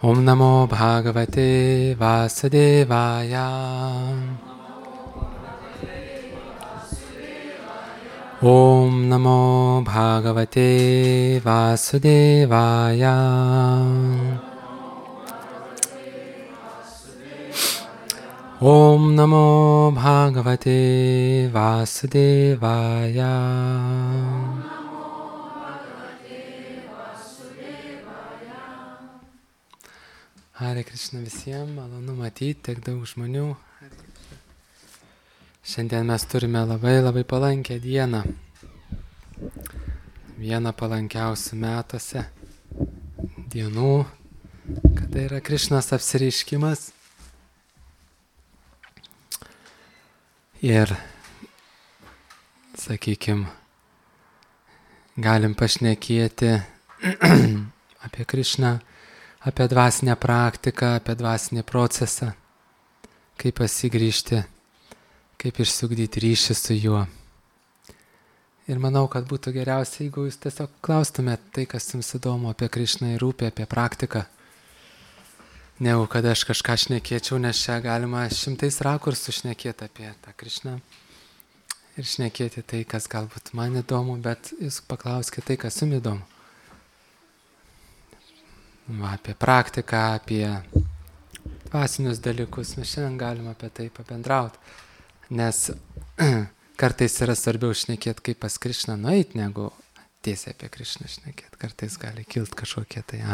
Om Namo Bhagavate Vasudevaya. Om Namo Bhagavate Vasudevaya. Om Namo Bhagavate Vasudevaya. Hare Krishna visiems, malonu matyti tiek daug žmonių. Šiandien mes turime labai palankę dieną. Vieną palankiausių metuose dienų, kada yra Krišnos apsireiškimas. Ir, sakykime, galim pašnekėti apie Krišną, apie dvasinę praktiką, apie dvasinį procesą, kaip pasigrįžti, kaip išsiugdyti ryšį su juo. Ir manau, kad būtų geriausia, jeigu jūs tiesiog klaustumėt tai, kas jums įdomu apie Krišną ir rūpi, apie praktiką. Negu kad aš kažką šnekėčiau, nes čia galima šimtais rakursų šnekėti apie tą Krišną ir šnekėti tai, kas galbūt man įdomu, bet jūs paklauskite tai, kas jums įdomu. Apie praktiką, apie dvasinius dalykus, mes šiandien galime apie tai pabendrauti, nes kartais yra svarbiau šnekėti, kaip pas Krišną nueiti, negu tiesiai apie Krišną šnekėti. Kartais gali kilti kažkokie tai,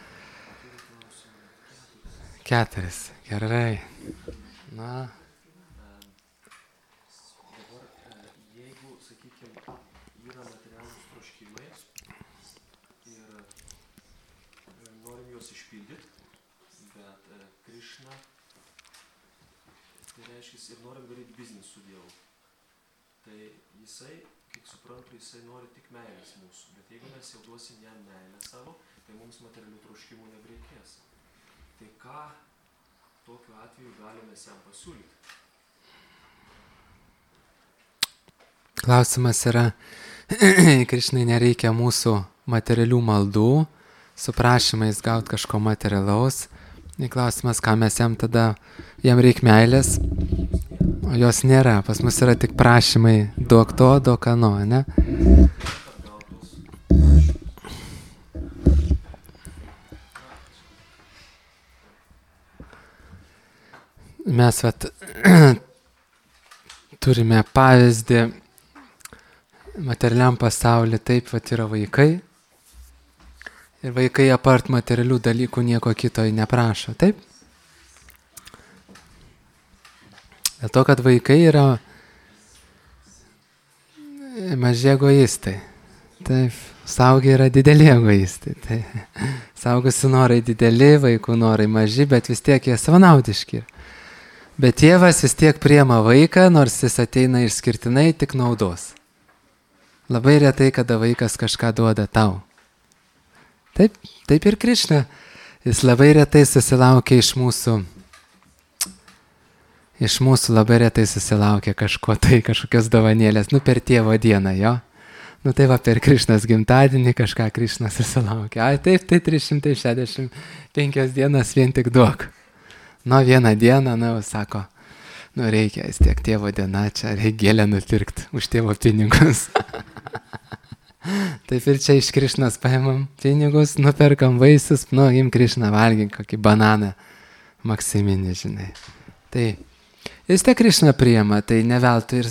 4, gerai. Na. Jeigu, sakykime, yra materialūs troškimai ir norim juos išpildyti, bet Krišna, tai reiškia, ir norim daryti biznį su Dievu. Tai jisai, kaip suprantu, jisai nori tik meilės mūsų, bet jeigu mes jau duosim jam meilę savo, tai mums materialių troškimų nebereikės. Tai ką tokiu atveju galime jam pasiūlyti? Klausimas yra, Krišnai nereikia mūsų materialių maldų, su prašymais gauti kažko materialaus. Klausimas, ką mes jam tada, jam reikia meilės, o jos nėra. Pas mus yra tik prašymai, duok to, duok ano, ne? Mes turime pavyzdį materialiam pasauliu, taip yra vaikai. Ir vaikai apart materialių dalykų nieko kito neprašo, taip? Dėl to, kad vaikai yra maži egoistai. Taip, suaugę yra dideli egoistai. Taip. Suaugusių norai dideli, vaikų norai maži, bet vis tiek jie savanaudiški. Bet tėvas vis tiek priema vaiką, nors jis ateina išskirtinai tik naudos. Labai retai, kada vaikas kažką duoda tau. Taip ir Krišna. Jis labai retai susilaukia iš mūsų labai retai susilaukia kažko tai, kažkokios dovanėlės, per tėvo dieną, jo. Tai va per Krišnos gimtadienį kažką Krišnas susilaukia. Taip, tai 365 dienas vien tik duok. Vieną dieną, sako, reikia vis tiek tėvo diena, čia reikia gėlę nupirkti už tėvo pinigus. Taip ir čia iš Krišnos paimam pinigus, nuperkam vaisius, im Krišną valgink kokį bananą maksiminį, žinai. Tai vis tiek Krišną priima, tai neveltui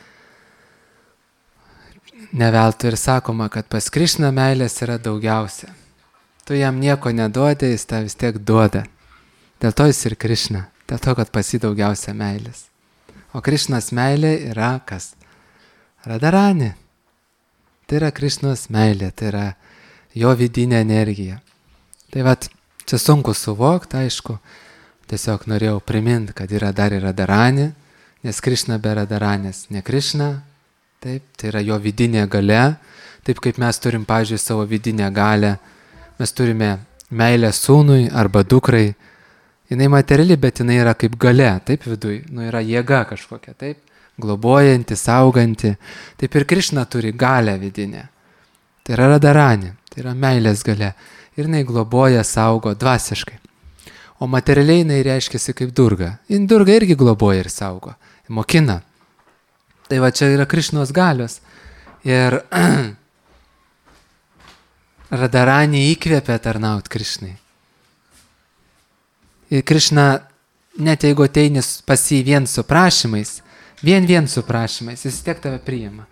ir sakoma, kad pas Krišną meilės yra daugiausia. Tu jam nieko neduodi, jis tą vis tiek duoda. Dėl to jis ir Krišna, dėl to, kad pas jį daugiausia meilės. O Krišnos meilė yra kas? Radharani. Tai yra Krišnos meilė, tai yra jo vidinė energija. Tai čia sunku suvokti, aišku. Tiesiog norėjau priminti, kad yra dar ir Radharani, nes Krišna be Radharanės ne Krišna. Taip, tai yra jo vidinė galia. Taip kaip mes turim, pavyzdžiui, savo vidinę galią. Mes turime meilę sūnui arba dukrai. Jinai materiali, bet jinai yra kaip galia, taip viduj, yra jėga kažkokia, taip, globojanti, sauganti. Taip ir Krišna turi galę vidinę. Tai yra Radharani, tai yra meilės galia. Ir jinai globoja, saugo dvasiškai. O materialiai jinai reiškiasi kaip Durga. Durga irgi globoja ir saugo, mokina. Tai va čia yra Krišnos galios. Ir Radharani įkvėpė tarnaut Krišnai. Ir Krišna, net jeigu ateini pas jį vien su prašymais, vien su prašymais, jis tiek tave priima.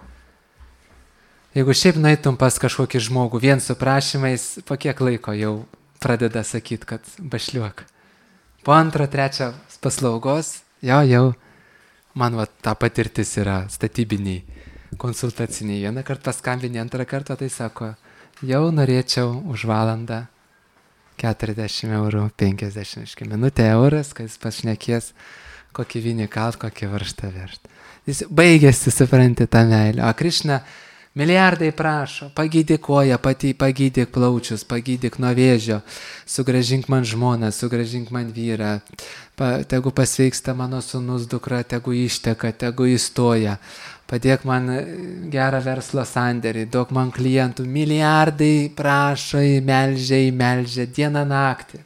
Jeigu šiaip nueitum pas kažkokį žmogų vien su prašymais, po kiek laiko jau pradeda sakyti, kad bašliuok. Po 2, 3 paslaugos, jau, man va, ta patirtis yra statybiniai, konsultaciniai. Vieną kartą paskambinį, 2 kartą, tai sako, jau norėčiau už valandą 40 eurų, 50 minutę euras, kai jis pašnekės, kokį vynį kalt, kokį varštą veršt. Jis baigėsi, supranti, tą meilę. O Krišna milijardai prašo, pagydyk koją, pagydyk plaučius, pagydyk nuo vėžio, sugrąžink man žmoną, sugrąžink man vyrą, tegu pasveiksta mano sūnus, dukra, tegu išteka, tegu įstoja, padėk man gerą verslo sandėrį, duok man klientų, milijardai prašo, meldžia dieną naktį.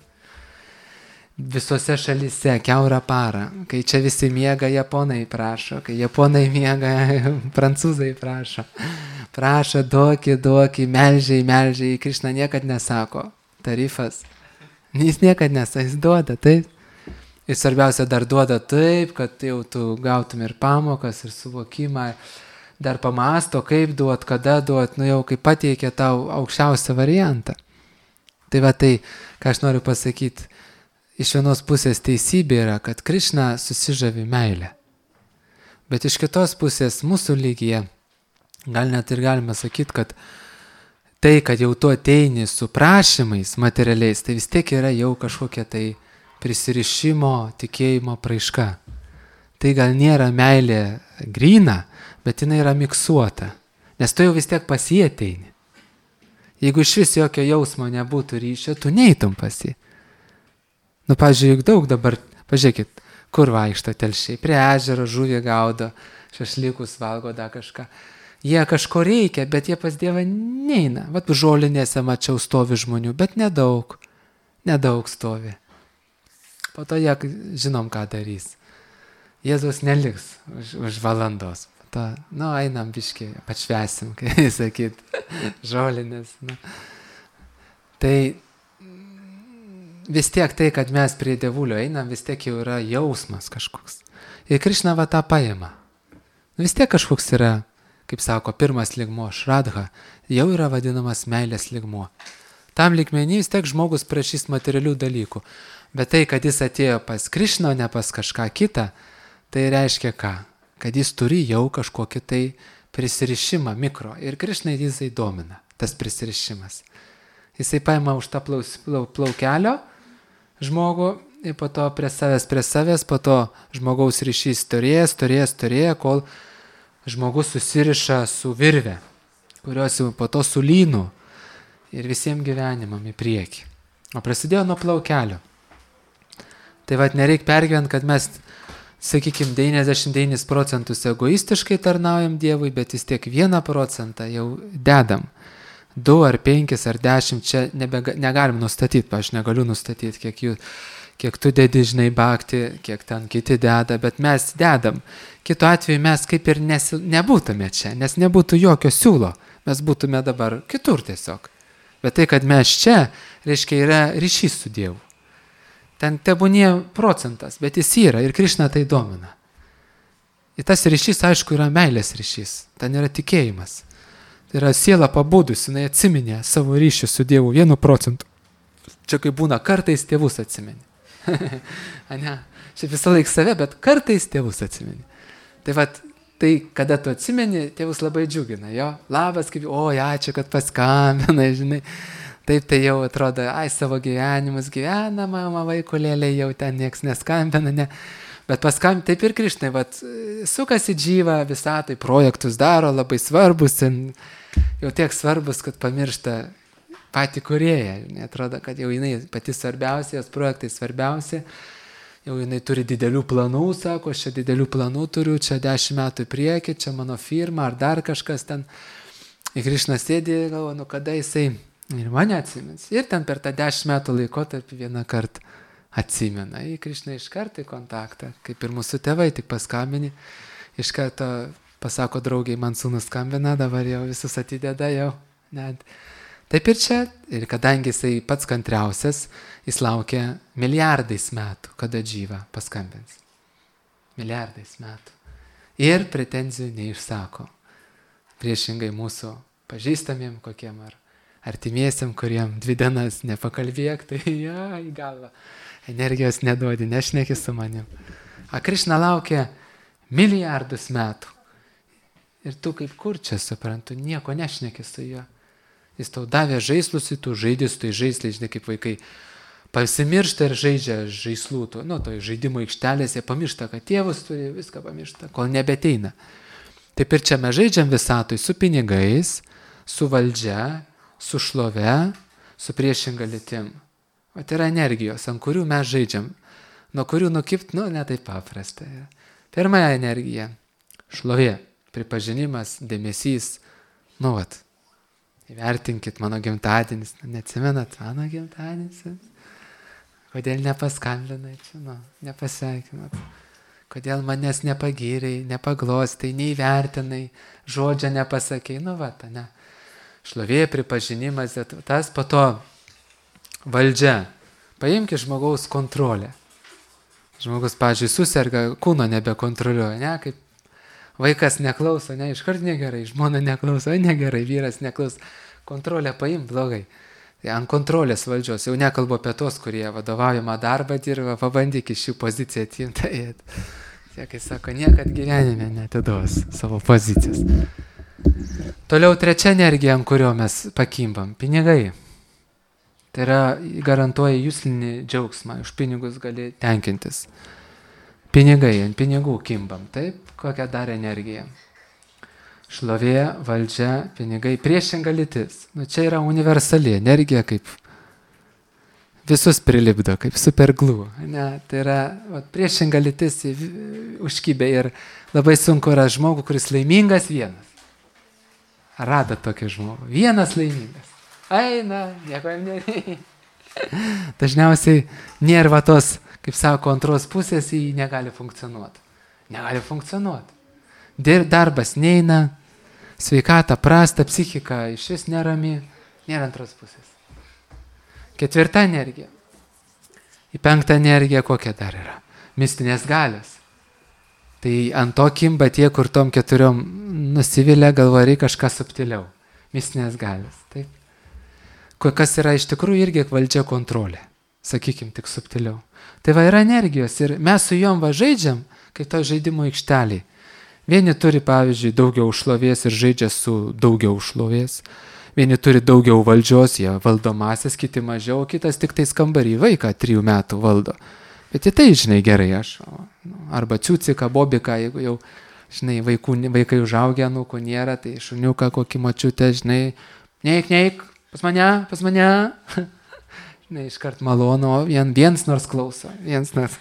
Visose šalyse, kiaurą parą, kai čia visi miega, japonai prašo, kai japonai miega, prancūzai prašo. Prašo, duoki, meldžia, Krišna niekad nesako, tarifas. Jis niekad nesako, jis duoda, taip. Ir svarbiausia, dar duoda taip, kad jau tu gautum ir pamokas, ir suvokimą, dar pamasto, kaip duot, kada duot, jau kaip pateikia tau aukščiausią variantą. Tai va tai, ką aš noriu pasakyti, iš vienos pusės teisybė yra, kad Krišna susižavi meilę. Bet iš kitos pusės mūsų lygyje, gal net ir galima sakyti, kad tai, kad jau tu ateini su prašymais materialiais, tai vis tiek yra jau kažkokia tai prisirišimo, tikėjimo praiška. Tai gal nėra meilė gryna, bet jinai yra miksuota, nes tu jau vis tiek pas jį ateini. Jeigu iš vis jokio jausmo nebūtų ryšio, tu neįtum pas jį. Pavyzdžiui, juk daug dabar, pažiūrėkit, kur vaikšto telšiai, prie ežero žuvį gaudo, šašlykus valgo, da kažką. Jie kažko reikia, bet jie pas Dievą neina. Vat žolinėse mačiau stovi žmonių, bet nedaug stovi. Po to jie žinom, ką darys. Jėzus neliks už valandos. Po to, einam biškį, pašvęsim, kai sakyt, žolinės. Tai vis tiek tai, kad mes prie Dievulio einam, vis tiek jau yra jausmas kažkoks. Ir Krišna va tą paima. Vis tiek kažkoks yra, kaip sako, pirmas lygmuo, šradha, jau yra vadinamas meilės lygmuo. Tam lygmenį vis tiek žmogus prašys materialių dalykų. Bet tai, kad jis atėjo pas Krišną, ne pas kažką kitą, tai reiškia ką? Kad jis turi jau kažkokį tai prisirišimą mikro. Ir Krišnai jisai domina, tas prisirišimas. Jisai paima už tą plaukelio žmogų ir po to prie savęs, po to žmogaus ryšys turės, kol žmogus susiriša su virve, kurios jau po to su lynu ir visiems gyvenimam į priekį. O prasidėjo nuo plaukelio. Tai vat nereik pergyventi, kad mes, sakykime, 99% egoistiškai tarnaujam Dievui, bet vis tiek 1% jau dedam. 2 ar 5 ar 10 čia negalim nustatyti, aš negaliu nustatyti, kiek tu dedi, žinai, bakti, kiek ten kiti deda, bet mes dedam. Kitu atveju mes kaip ir nebūtume čia, nes nebūtų jokio siūlo, mes būtume dabar kitur tiesiog. Bet tai, kad mes čia, reiškia, yra ryšys su Dievu. Ten tebūnie procentas, bet jis yra ir Krišna tai domina. Ir tas ryšys, aišku, yra meilės ryšys, ten yra tikėjimas. Tai yra siela pabudus, jinai atsiminė savo ryšį su Dievu 1%. Čia kaip būna, kartais tėvus atsiminė. Ne, šiaip visą laiką save, bet kartais tėvus atsiminė. Tai vat, tai kada tu atsimeni, tėvus labai džiugina, jo, labas, kaip, ačiū, kad paskambinai, žinai. Taip tai jau atrodo, savo gyvenimus gyvena, mama, vaikulėlė, jau ten nieks neskambina, ne. Bet paskambinti taip ir Krišnai, vat, sukasi džyva visatai, projektus daro, labai svarbus, jau tiek svarbus, kad pamiršta patį kūrėją. Atrodo, kad jau jinai pati svarbiausia, jos projektai svarbiausia, jau jinai turi didelių planų, sako, aš čia didelių planų turiu, čia 10 metų į priekį, čia mano firma ar dar kažkas ten. Ir Krišna sėdė, galvo, kada jisai ir mane atsimins. Ir ten per tą 10 metų laikotarpį vieną kartą atsimena. Į Krišną iš karto į kontaktą, kaip ir mūsų tėvai, tik paskambini, iš karto pasako draugiai, man sūnus skambina, dabar jau visus atideda jau. Net. Taip ir čia, ir kadangi jisai pats kantriausias, jis laukia milijardais metų, kada Džyva paskambins. Milijardais metų. Ir pretenzijų neišsako. Priešingai mūsų pažįstamiem kokiem ar artimiesiam, kuriem 2 dienas nepakalbėk, tai į galvą energijos neduodi, nešneki su manim. A Krišna laukia milijardus metų. Ir tu kaip kur čia suprantu, nieko nešneki su juo. Jis tau davė žaislus, tu žaidži su tai žaislai, žinai, kaip vaikai pasimiršta ir žaidžia žaislų, toj žaidimo aikštelės, jie pamiršta, kad tėvus turi, viską pamiršta, kol nebeteina. Taip ir čia mes žaidžiam visatoj su pinigais, su valdžia, su šlove, su priešinga lytim. O tai yra energijos, ant kurių mes žaidžiam, nuo kurių nukipt, ne taip paprasta. Pirmąją energiją - šlovė, pripažinimas, dėmesys, įvertinkit mano gimtadienis, neatsimenat mano gimtadienis, kodėl nepaskambinai čia, nepasveikinat, kodėl manęs nepagyrei, nepaglostai, neįvertinai, žodžio nepasakei, ne. Šlovė, pripažinimas, tas po to valdžia. Paimkit žmogaus kontrolę. Žmogus, pavyzdžiui, suserga, kūno nebekontroliuoja, kaip vaikas neklauso, iškart negerai, žmona neklauso, negerai, vyras neklauso. Kontrolę paim, blogai. Tai ant kontrolės valdžios, jau nekalbu apie tos, kurie vadovaujamą darbą dirba, pabandyk iš jų poziciją atimti. Tie, kai sako, niekad gyvenime netiduos savo pozicijos. Toliau trečia energija, ant kurio mes pakimbam - pinigai. Tai yra, garantuoja juslinį džiaugsmą, už pinigus gali tenkintis. Pinigai, ant pinigų kimbam, taip? Kokia dar energija? Šlovė, valdžia, pinigai, priešinga lytis. Čia yra universali energija, kaip visus prilipdo, kaip superglų. Tai yra priešinga lytis užkybė ir labai sunku yra žmogų, kuris laimingas vienas. Rado tokį žmogų. Vienas laimingas. Eina, nieko jam nereikia. Dažniausiai nėra tos, kaip sako, antros pusės, jį negali funkcionuoti. Negali funkcionuoti. Darbas neina, sveikata prasta, psichika iš vis nerami, nėra antros pusės. Ketvirta energija. Į penktą energiją kokia dar yra? Mistinės galios. Tai ant to kimba tie, kur tom 4 nusivilia, galvoja, reikia kažką subtiliau. Mistinės galios. Taip. Kas yra iš tikrųjų irgi valdžia kontrolė. Sakykim, tik subtiliau. Tai va yra energijos ir mes su jom žaidžiam, kaip to žaidimo aikšteliai. Vieni turi, pavyzdžiui, daugiau šlovės ir žaidžia su daugiau šlovės. Vieni turi daugiau valdžios, jie valdo masės, kiti mažiau, kitas tik tai kambarį vaiką 3 metų valdo. Bet į tai, žinai, gerai aš. Arba ciuciką, bobiką, jeigu jau, žinai, vaikai užaugę, anūkų nėra, tai šuniuką kokį močiutę, žinai, neik, pas mane. Žinai, iškart malonu, viens nors klauso, viens nors.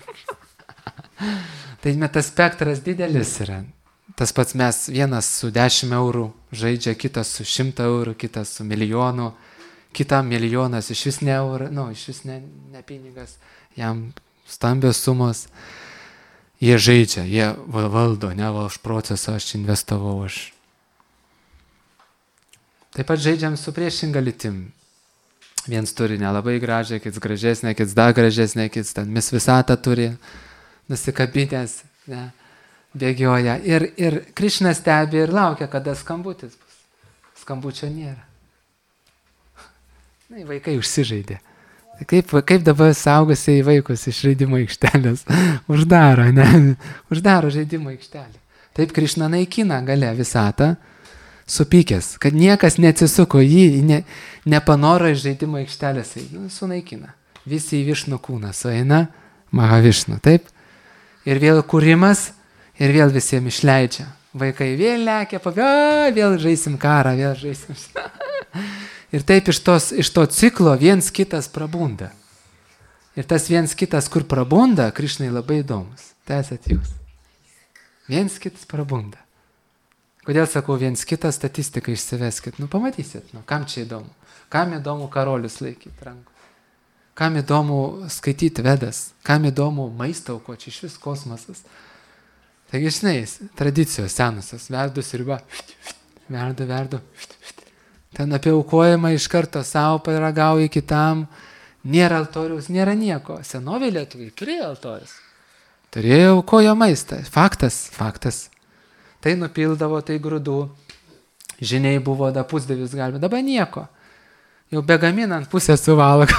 Tai tas spektras didelis yra. Tas pats mes, vienas su 10 eurų žaidžia, kitas su 100 eurų, kitas su 1 milijonu, kitam milijonas iš vis ne eurą, iš vis ne pinigas, jam stambios sumos. Jie žaidžia, jie valdo, už procesą aš investavau. Taip pat žaidžiam su priešinga lytim. Viens turi nelabai gražią, kits gražesnė, kits dar gražesnė, kits ten mis visatą turi, nusikabinės, bėgioja. Ir Krišna stebi ir laukia, kada skambutis bus. Skambučio nėra. Vaikai užsižaidė. Kaip dabar saugusiai vaikus iš žaidimo aikštelės uždaro žaidimo aikštelę. Taip Krišna naikina gale visatą, supykęs, kad niekas neatsisuko jį, nepanoro iš žaidimo aikštelės, sunaikina. Visi į Višnų kūną sueina, Mahavišnu, taip? Ir vėl kūrimas, ir vėl visiems išleidžia. Vaikai vėl lekia, vėl žaisim karą, vėl žaisim. Ir taip iš to ciklo viens kitas prabunda. Ir tas viens kitas, kur prabunda, Krišnai labai įdomus. Tai esat jūs. Viens kitas prabunda. Kodėl sakau viens kitas, statistiką išsiveskit. Pamatysit, kam čia įdomu. Kam įdomu karolius laikyti rankų. kam įdomu skaityti Vedas, kam įdomu maistą aukoti, iš vis kosmosas. Taigi, žinai, tradicijos senusios, verdu sriubą, verdu. Ten apie aukojimą iš karto savo paragauji kitam, nėra altoriaus, nėra nieko. Senovė lietuviai turėjo altorius. Turėjo aukojo maistą. Faktas. Tai nupildavo, tai grūdų. Žiniai buvo, da pusdievis galima, dabar nieko. Jau begaminant pusę suvalgo.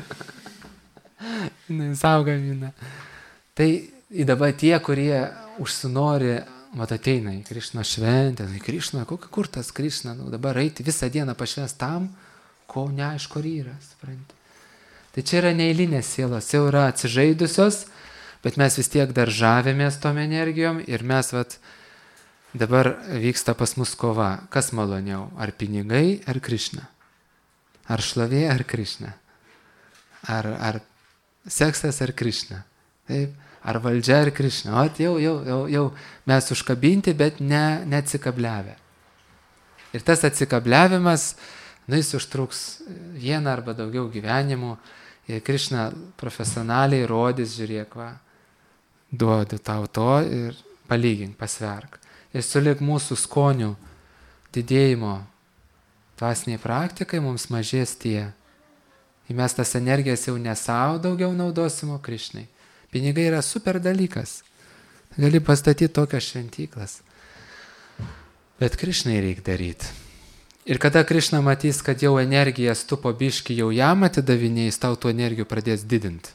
Savo gamina. Tai dabar tie, kurie užsinori, ateina į Krišno šventę, į Krišną, kur tas Krišna, dabar eiti visą dieną pašvęs tam, ko neaišku ar yra, supranti. Tai čia yra neeilinės sielos, jau yra atsižaidusios, bet mes vis tiek dar žavėmės tom energijom ir mes dabar vyksta pas mus kova. Kas maloniau, ar pinigai, ar Krišna? Ar šlovė, ar Krišna? Ar seksas, ar Krišna? Taip? Ar valdžia, ar Krišna? O, jau mes užkabinti, bet neatsikabliavę. Ir tas atsikabliavimas, jis užtruks vieną arba daugiau gyvenimų. Ir Krišna profesionaliai rodys, žiūrėk, duodu tau to ir palygink, pasverk. Ir sulig mūsų skonių didėjimo dvasiniai praktikai mums mažės tie. Ir mes tas energijas jau ne savo daugiau naudosim, o Krišnai. Pinigai yra super dalykas. Gali pastatyti tokias šventyklas. Bet Krišnai reikia daryti. Ir kada Krišna matys, kad jau energijas tu po biškį jau jam atidavinėjai, tau tų energijų pradės didinti.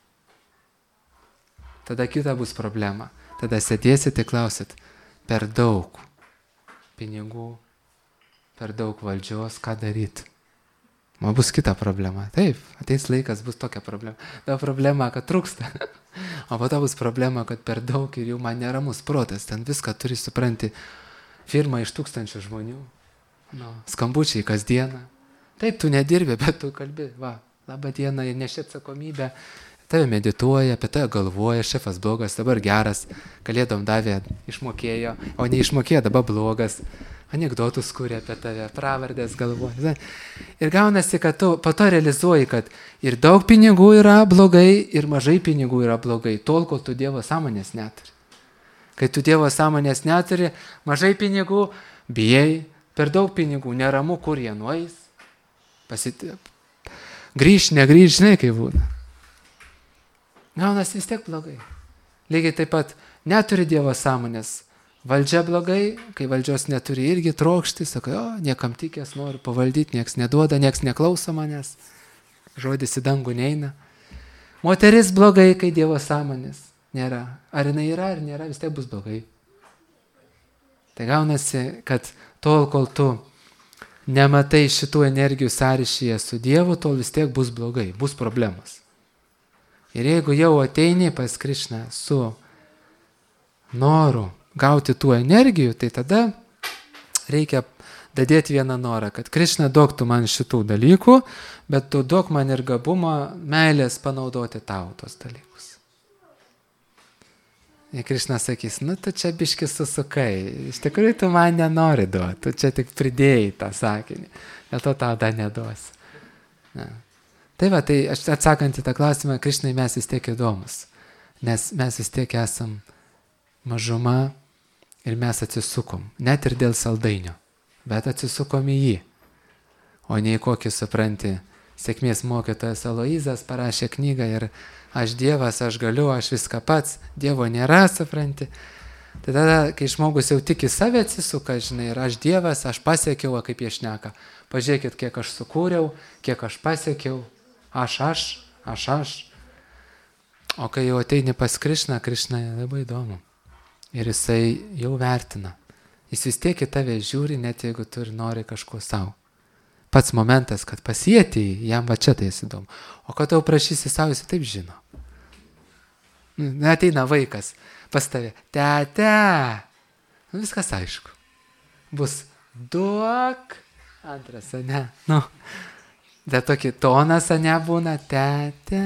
Tada kita bus problema. Tada sėdėsit ir klausit, per daug pinigų, per daug valdžios, ką daryti? Man bus kita problema. Taip, ateis laikas, bus tokia problema. Ta problema, kad trūksta. O po to bus problema, kad per daug ir jau man neramus protas. Ten viską turi supranti. Firma iš 1000 žmonių. Skambučiai kasdieną. Taip, tu nedirbi, bet tu kalbi. Labą dieną ir neši atsakomybę. Tave medituoja, apie tave galvoja, šefas blogas, dabar geras. Kalėdom davė, išmokėjo, o neišmokėjo, dabar blogas. Anekdotus kūrė apie tave, pravardės galvoja. Ir gaunasi, kad tu po to realizuoji, kad ir daug pinigų yra blogai, ir mažai pinigų yra blogai, tol, kol tu Dievo sąmonės neturi. Kai tu Dievo sąmonės neturi, mažai pinigų, bijai, per daug pinigų, neramu, kur jie nueis. Grįž, negrįž, žinai, kaip būna. Gaunasi vis tiek blogai. Lygiai taip pat neturi Dievo sąmonės. Valdžia blogai, kai valdžios neturi, irgi trokšti, sakai, niekam tikės, noriu pavaldyti, nieks neduoda, nieks neklauso manęs, žodis į dangų neina. Moteris blogai, kai Dievo sąmonės nėra. Ar jinai yra, ar nėra, vis tiek bus blogai. Tai gaunasi, kad tol, kol tu nematai šitų energijų sąryšyje su Dievu, tol vis tiek bus blogai, bus problemos. Ir jeigu jau ateini pas Krišną su noru gauti tų energijų, tai tada reikia dadėti vieną norą, kad Krišna duoktų man šitų dalykų, bet tu duok man ir gabumą, meilės panaudoti tau tos dalykus. Ir Krišna sakys, tu čia biškis susukai, iš tikrųjų tu man nenori duoti, tu čia tik pridėjai tą sakinį, dėl to tau dar neduosi. Tai aš atsakant į tą klausimą, Krišnai mes vis tiek įdomus, nes mes vis tiek esam mažuma ir mes atsisukom, net ir dėl saldainio, bet atsisukom į jį. O ne į kokį, supranti, sėkmės mokytojas Aloizas parašė knygą ir aš Dievas, aš galiu, aš viską pats, Dievo nėra, supranti. Tai tada, kai žmogus jau tik į save atsisuka, žinai, ir aš Dievas, aš pasiekiau, kaip jie šneka. Pažiūrėkit, kiek aš sukūriau, kiek aš pasiekiau, aš. O kai jau ateini pas Krišną, Krišna labai įdomu. Ir jisai jau vertina. Jis vis tiek į tave žiūri, net jeigu tu ir nori kažko savo. Pats momentas, kad pasieti, jam va čia tai įdomu. O kad tau prašysi savo, jis taip žino. Ateina vaikas pas tave. Tete. Viskas aišku. Bus duok. Antras, ne. Bet tokį tonas, ne, būna. Tete.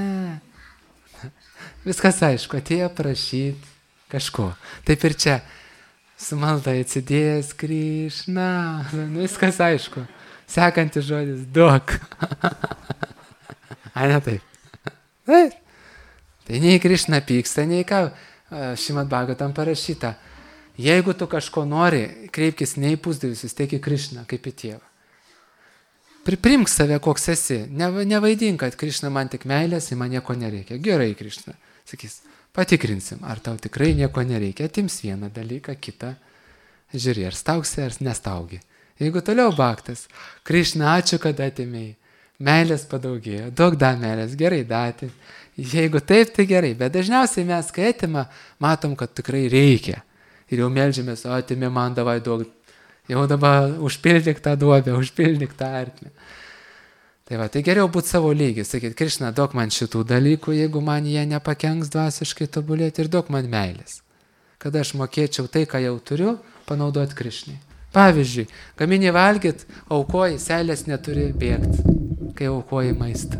Viskas aišku. Atėjo prašyti kažko. Taip ir čia. Su malda atsidėjęs Krišna. Viskas aišku. Sekantis žodis duok. A, ne taip. Tai nei Krišna pyksta, nei ką. Šrimad Bhagavatam parašyta. Jeigu tu kažko nori, kreipkis ne į pusdievius, tiek į Krišną, kaip į tėvą. Priprimk save, koks esi. Nevaidink, kad Krišna man tik meilės, į man nieko nereikia. Gerai, Krišna. Sakys, patikrinsim, ar tau tikrai nieko nereikia. Atims vieną dalyką, kitą. Žiūrė, ar staugsi, ar nestaugi. Jeigu toliau baktas, Krišna, ačiū, kad atimėjai. Meilės padaugėjo, daug da meilės, gerai dati. Jeigu taip, tai gerai. Bet dažniausiai mes, kai atima, matom, kad tikrai reikia. Ir jau meldžiamės, atimi man davai daug. Jau dabar užpildyk tą duobę, užpildyk tą artmę. Tai va, tai geriau būti savo lygiai. Sakyt, Krišna, duok man šitų dalykų, jeigu man jie nepakenks dvasiškai tobulėti, ir duok man meilės. Kad aš mokėčiau tai, ką jau turiu, panaudoti Krišnai. Pavyzdžiui, gamini valgyt, aukoji, seilės neturi bėgti, kai aukoji maistą.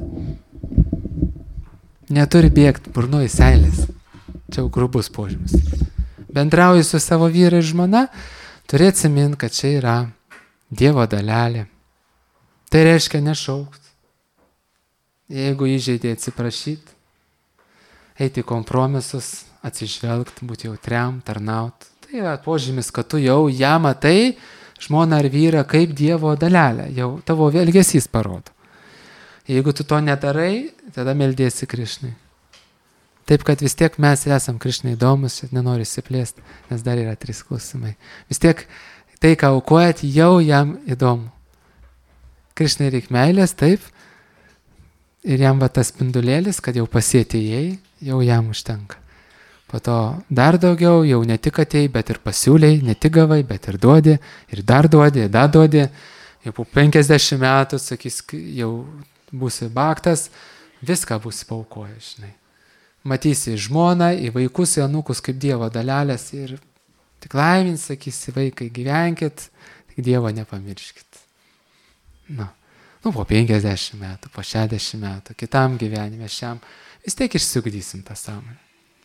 Neturi bėgti burnoji seilės. Čia jau grubus požymis. Bendrauji su savo vyru ir žmona, turi atsiminti, kad čia yra Dievo dalelė. Tai reiškia nešaukt. Jeigu įžeidė, atsiprašyti, eiti į kompromisus, atsižvelgti, būti jautriam, tarnauti. Tai yra požymis, kad tu jau ją matai, žmoną ar vyrą, kaip Dievo dalelę. Jau tavo elgesys parodo. Jeigu tu to nedarai, tada meldiesi Krišnai. Taip, kad vis tiek mes esam Krišnai įdomus, nenoriu įsiplėsti, nes dar yra 3 klausimai. Vis tiek tai, ką aukojat, jau jam įdomu. Krišnai reikia meilės, taip, ir jam va tas spindulėlis, kad jau pasietėjai, jau jam užtenka. Po to dar daugiau, jau ne tik atėjai, bet ir pasiūliai, ne tik gavai, bet ir duodi, ir dar duodi, jau po 50 metų, sakys, jau būsi baktas, viską būsi paukojęs, žinai. Matysi žmoną, į vaikus, į anūkus kaip Dievo dalelės ir tik laimins, sakysi, vaikai, gyvenkit, tik Dievo nepamirškit. Po 50 metų, po 60 metų, kitam gyvenime šiam, vis tiek išsiugdysim tą sąmonę.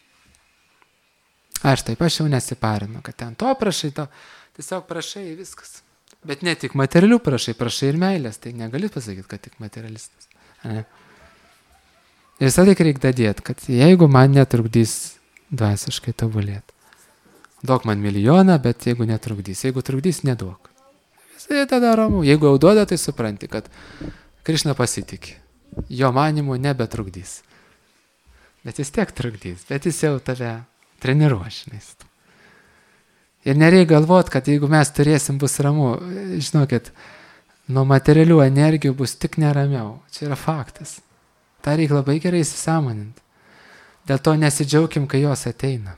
Aš jau nesiparinu, kad ten to prašai, to tiesiog prašai viskas. Bet ne tik materialių prašai ir meilės, tai negali pasakyti, kad tik materialistas. Ne? Ir visada reikia dadėti, kad jeigu man netrukdys dvasiškai tobulėti. Duok man milijoną, bet jeigu netrukdys. Jeigu trukdys, neduok. Visai tada ramu. Jeigu jau duoda, tai supranti, kad Krišna pasitikė. Jo manimu nebetrukdys. Bet jis tiek trukdys, bet jis jau tave treniruošinais. Ir nereikia galvoti, kad jeigu mes turėsim bus ramu, žinokit, nuo materialių energijų bus tik neramiau. Čia yra faktas. Ta reikia labai gerai įsisąmoninti. Dėl to nesidžiaugim, kai jos ateina.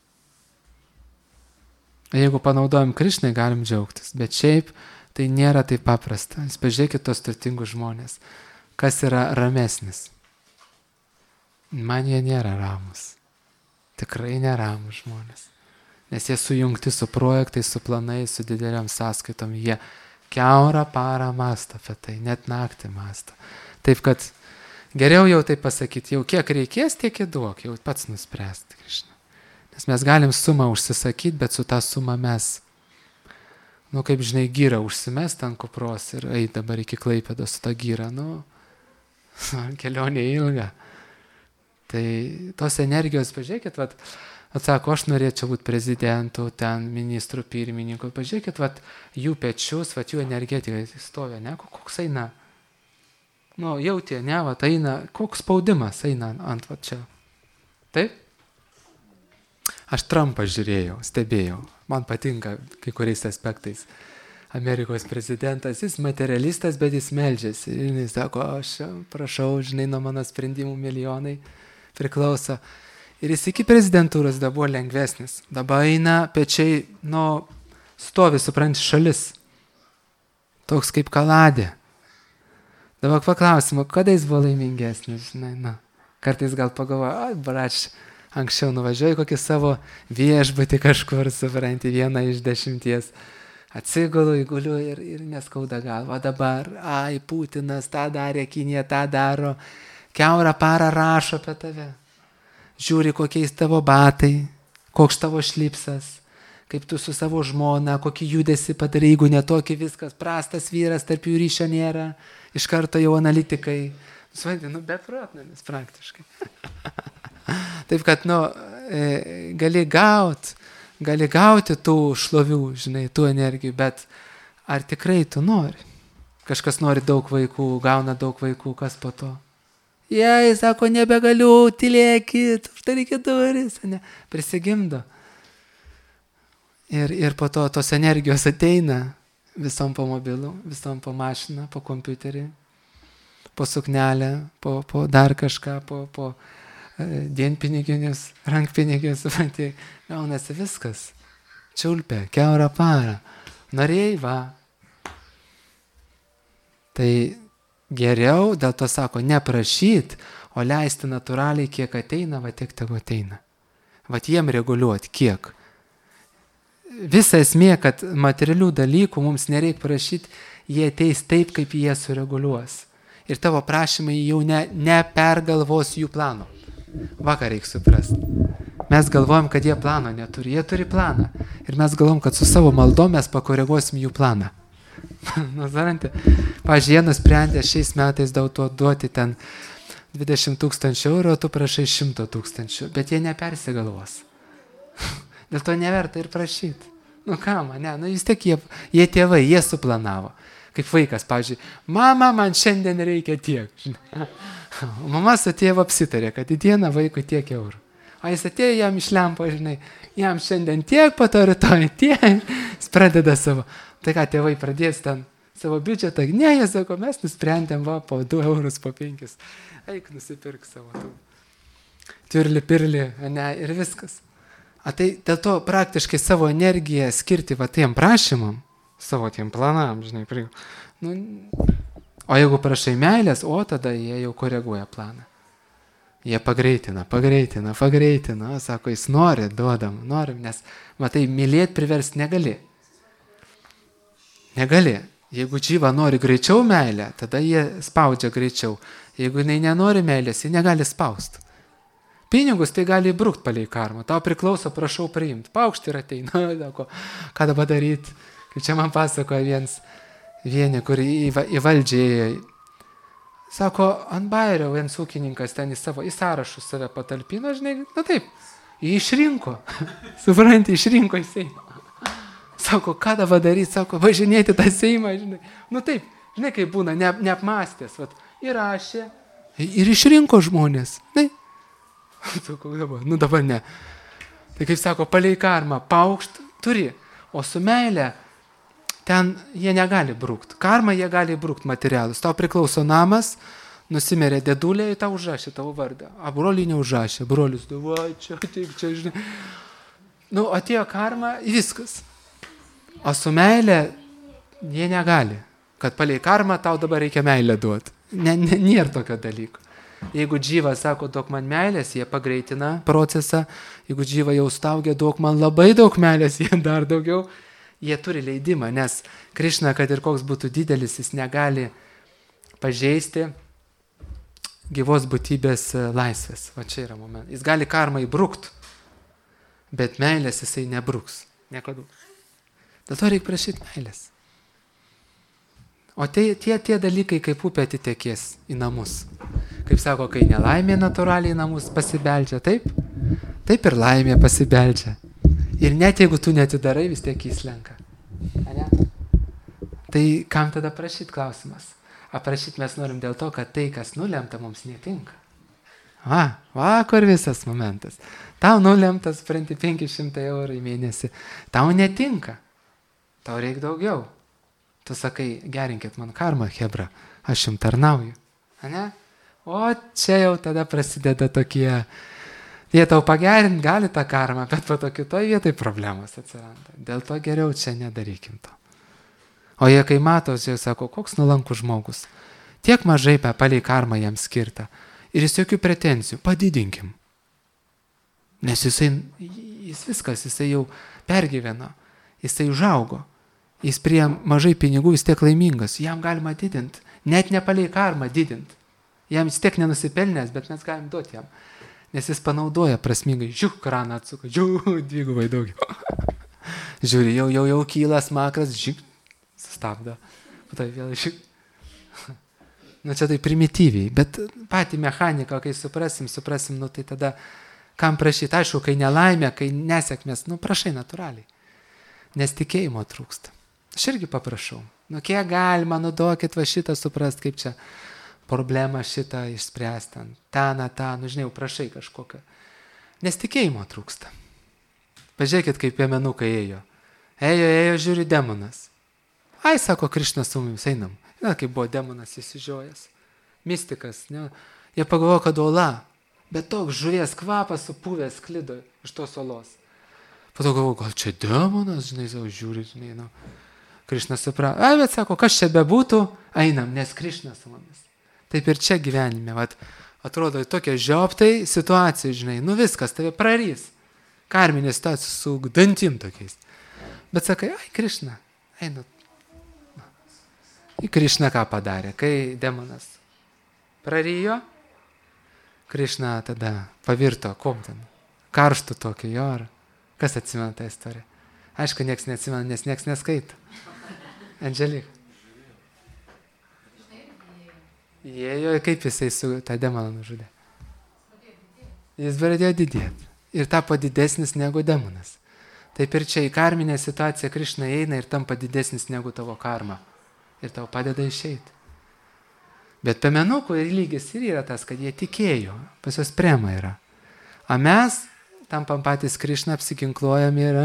Jeigu panaudojam Krišnai, galim džiaugtis. Bet šiaip tai nėra taip paprasta. Pažiūrėkit tos turtingus žmonės. Kas yra ramesnis? Man jie nėra ramus. Tikrai neramus žmonės. Nes jie sujungti su projektais, su planais, su dideliam sąskaitom. Jie kiaurą parą mąsto apie tai, net naktį mąsto. Taip, kad geriau jau tai pasakyti, jau kiek reikės, tiek įduok, jau pats nuspręsti, Krišna. Nes mes galim sumą užsisakyti, bet su tą sumą mes, kaip žinai, gyrą užsimest ant kupros ir eiti dabar iki Klaipėdos su tą gyrą, kelionė ilga. Tai tos energijos, pažiūrėkit, atsako, aš norėčiau būti prezidentu, ten ministrų pirmininku, pažiūrėkit, jų pečius, jų energetika stovi, ne, koks eina. Jauti, ne, eina, koks spaudimas eina ant čia. Taip? Aš Trumpą žiūrėjau, stebėjau. Man patinka kai kuriais aspektais. Amerikos prezidentas, jis materialistas, bet jis meldžiasi. Ir jis sako, aš prašau, žinai, nuo mano sprendimų milijonai priklauso. Ir jis iki prezidentūros dabar buvo lengvesnis. Dabar eina pečiai, stovi, supranti, šalis. Toks kaip kaladė. Dabar paklausimo, kada jis buvo laimingesnis, žinai, Kartais gal pagalvoja, brač, anksčiau nuvažiuoju kokį savo viešbutį kažkur, supranti, 1 iš 10. Atsigulu, įguliu ir neskauda galva. Dabar, Putinas tą darė, Kinija tą daro, kiaurą parą rašo apie tave. Žiūri, kokiais tavo batai, koks tavo šlipsas, kaip tu su savo žmona, kokį judesi padarai, jeigu netokį viskas, prastas vyras, tarp jų ryšio nėra, iš karto jau analitikai, Svadinu, beprotnamis praktiškai. Taip, kad, gali gauti tų šlovių, žinai, tų energijų, bet ar tikrai tu nori? Kažkas nori daug vaikų, gauna daug vaikų, kas po to? Jei, sako, nebegaliu, tylėkit, uždarykit duris, ne, prisigimdo. Ir po to tos energijos ateina visom po mobilų, visom po mašiną, po kompiuterį, po suknelę, po dar kažką, po dienpiniginius, rankpinigius, gaunasi viskas. Čiulpia, kiaurą parą. Norėjai, va. Tai geriau, dėl to sako, neprašyt, o leisti natūraliai, kiek ateina, va tiek tegu ateina. Va jiem reguliuoti, kiek. Visa esmė, kad materialių dalykų mums nereikia prašyti, jie ateis taip, kaip jie sureguliuos. Ir tavo prašymai jau nepergalvos jų plano. Vakar reikia suprasti. Mes galvojam, kad jie plano neturi. Jie turi planą. Ir mes galvom, kad su savo maldom mes pakoreguosim jų planą. Pavyzdžiui, jie nusprendė šiais metais duoti ten 20 000 eurų, o tu prašai 100 000. Bet jie nepersigalvos. Dėl to neverta ir prašyti. Vis tiek jie tėvai, jie suplanavo. Kaip vaikas, pavyzdžiui, mama, man šiandien reikia tiek. Mama su tėvu apsitarė, kad į dieną vaikui tiek eurų. O jis atėjo, jam išlempo, žinai, jam šiandien tiek, po to rytoj tiek. Jis pradeda savo. Tai ką, tėvai pradės ten savo biudžetą? Ne, jie sako, mes nusprendėm, va, po 2 eurus, po 5. Eik, nusipirk savo tų. Tirli, ne, ir viskas. Tai dėl to praktiškai savo energiją skirti va tiem prašymam, savo tiem planam, žinai, o jeigu prašai meilės, tada jie jau koreguoja planą. Jie pagreitina, sako, jis nori, duodam, norim, nes, matai, mylėti priversti negali. Negali. Jeigu džyva nori greičiau meilę, tada jie spaudžia greičiau. Jeigu jinai nenori meilės, jie negali spausti. Pinigus tai gali įbrukti palei karmą. Tau priklauso, prašau priimti. Paukšti ir ateina, sako, ką dabar daryti. Kaip čia man pasakoja vieni, kur į valdžią ėjo. Sako, ant Bairio vienas ūkininkas ten į sąrašus save patalpino, žinai, taip, jį išrinko. Supranti, išrinko į Seimą. Sako, ką dabar daryti, sako, važinėti tą Seimą, žinai. Taip, žinai, kaip būna, neapmastęs, įrašė ir išrinko žmonės. Sakau, dabar ne. Tai kaip sako, palei karmą, paukšt turi, o su meilė ten jie negali brūkti. Karmą jie gali brūkti materialus. Tau priklauso namas, nusimerė dėdulė, tau užrašė tavo vardą. A broliai neužrašė, brolius, davai, čia, žinai. Atėjo karma, viskas. O su meilė jie negali. Kad palei karmą tau dabar reikia meilę duoti. Nėra tokio dalyko. Jeigu džyva sako, duok man meilės, jie pagreitina procesą. Jeigu džyva jau staugia, duok man labai daug meilės, jie dar daugiau. Jie turi leidimą, nes Krišna, kad ir koks būtų didelis, jis negali pažeisti gyvos būtybės laisvės. Va čia yra momentas. Jis gali karmą įbrukti, bet meilės jisai nebruks. Niekada. Dėl to reikia prašyti meilės. O tie dalykai kaip upė atitekės į namus. Kaip sako, kai nelaimė natūraliai į namus pasibeldžia, taip ir laimė pasibeldžia. Ir net jeigu tu netidarai, vis tiek įslenka. Ne? Tai kam tada prašyti klausimas? Aprašyti mes norim dėl to, kad tai, kas nulemta, mums netinka. Kur visas momentas. Tau nulemtas, supranti, 500 eurų į mėnesį. Tau netinka. Tau reikia daugiau. Tu sakai, gerinkit man karmą, hebra, aš jums tarnauju. Ne? O čia jau tada prasideda tokie, jie tau pagerint gali tą karmą, bet po to kitoj vietoj problemos atsiranda. Dėl to geriau čia nedarykim to. O jie kai mato, jie sako, koks nulankus žmogus. Tiek mažai palei karmą jam skirta. Ir jis jokių pretenzijų, padidinkim. Nes jisai jau pergyveno, jisai užaugo. Jis prie mažai pinigų vis tiek laimingas. Jam galima didinti. Net ne palei karmą didinti. Jam vis tiek nenusipelnęs, bet mes galim duoti jam. Nes jis panaudoja prasmingai. Žiūk, kraną atsuka. Dvigubai daugiau. Žiūri, jau kyla smakras. Žiūk, sustabdo. Po to vėl žiūk. Nu čia tai primityviai, bet patį mechaniką, kai suprasim, nu tai tada kam prašyti, aišku, kai nelaimė, kai nesėkmės, nu prašai natūraliai, nes tikėjimo trūksta. Aš irgi paprašau, nu kiek galima, nu duokit va šitą suprast, kaip čia problemą šitą išspręsti, tą, nu žinai, prašai kažkokią, nes tikėjimo trūksta. Pažiūrėkit, kaip piemenukai ėjo, žiūri demonas. Ai, sako, Krišna su mumis einam. Na, kaip buvo demonas įsižiojęs. Mistikas, ne? Jie pagalvojo, kad uola, bet toks žuvies kvapas supuvęs sklido iš tos uolos. Po to galvoju, gal čia demonas, žinai, savo žiūri, žinai, nu. Krišna suprato, bet sako, kas čia bebūtų, einam, nes Krišna su mumis. Taip ir čia gyvenime, vat, atrodo, tokia žioptai situacija, žinai, nu viskas, tave prarys. Karminė situacija su dantim tokiais. Bet sakai, ai, Krišna, einu. Į Krišna ką padarė, kai demonas prarijo, Krišna tada pavirto, kom ten, karštų tokį, jo, ar kas atsimena tą istoriją? Aišku, nieks neatsimena, nes nieks neskaito. Andželika. Įėjo, kaip jisai su tą demoną nužudė? Jis pradėjo didėti ir tapo didesnis negu demonas. Taip ir čia į karminę situaciją Krišna eina ir tampa didesnis negu tavo karma. Ir tau padeda išeiti. Bet piemenukų lygis ir yra tas, kad jie tikėjo, pas juos prema yra. O mes tampam patys Krišna, apsiginkluojam ir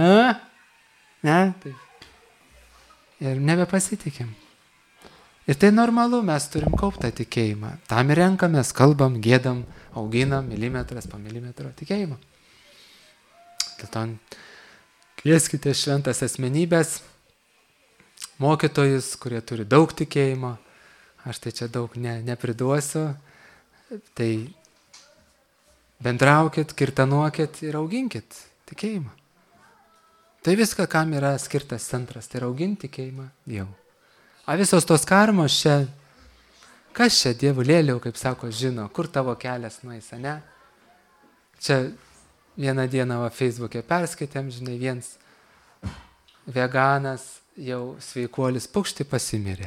ir nebepasitikim. Ir tai normalu, mes turim kauptą tikėjimą. Tam ir renkamės, kalbam, gėdam, auginam milimetras po milimetro tikėjimą. Dėl to kvieskite šventas asmenybės, mokytojus, kurie turi daug tikėjimo, aš tai čia daug nepriduosiu, tai bendraukit, kirtanuokit ir auginkit tikėjimą. Tai viską, kam yra skirtas centras, tai yra auginti tikėjimą Dievu. O visos tos karmos čia, kas čia dievulėliau, kaip sako, žino, kur tavo kelias nueis, ne? Čia vieną dieną Facebook'e perskaitėm, žinai, viens veganas, jau sveikuolis pukšti pasimirė.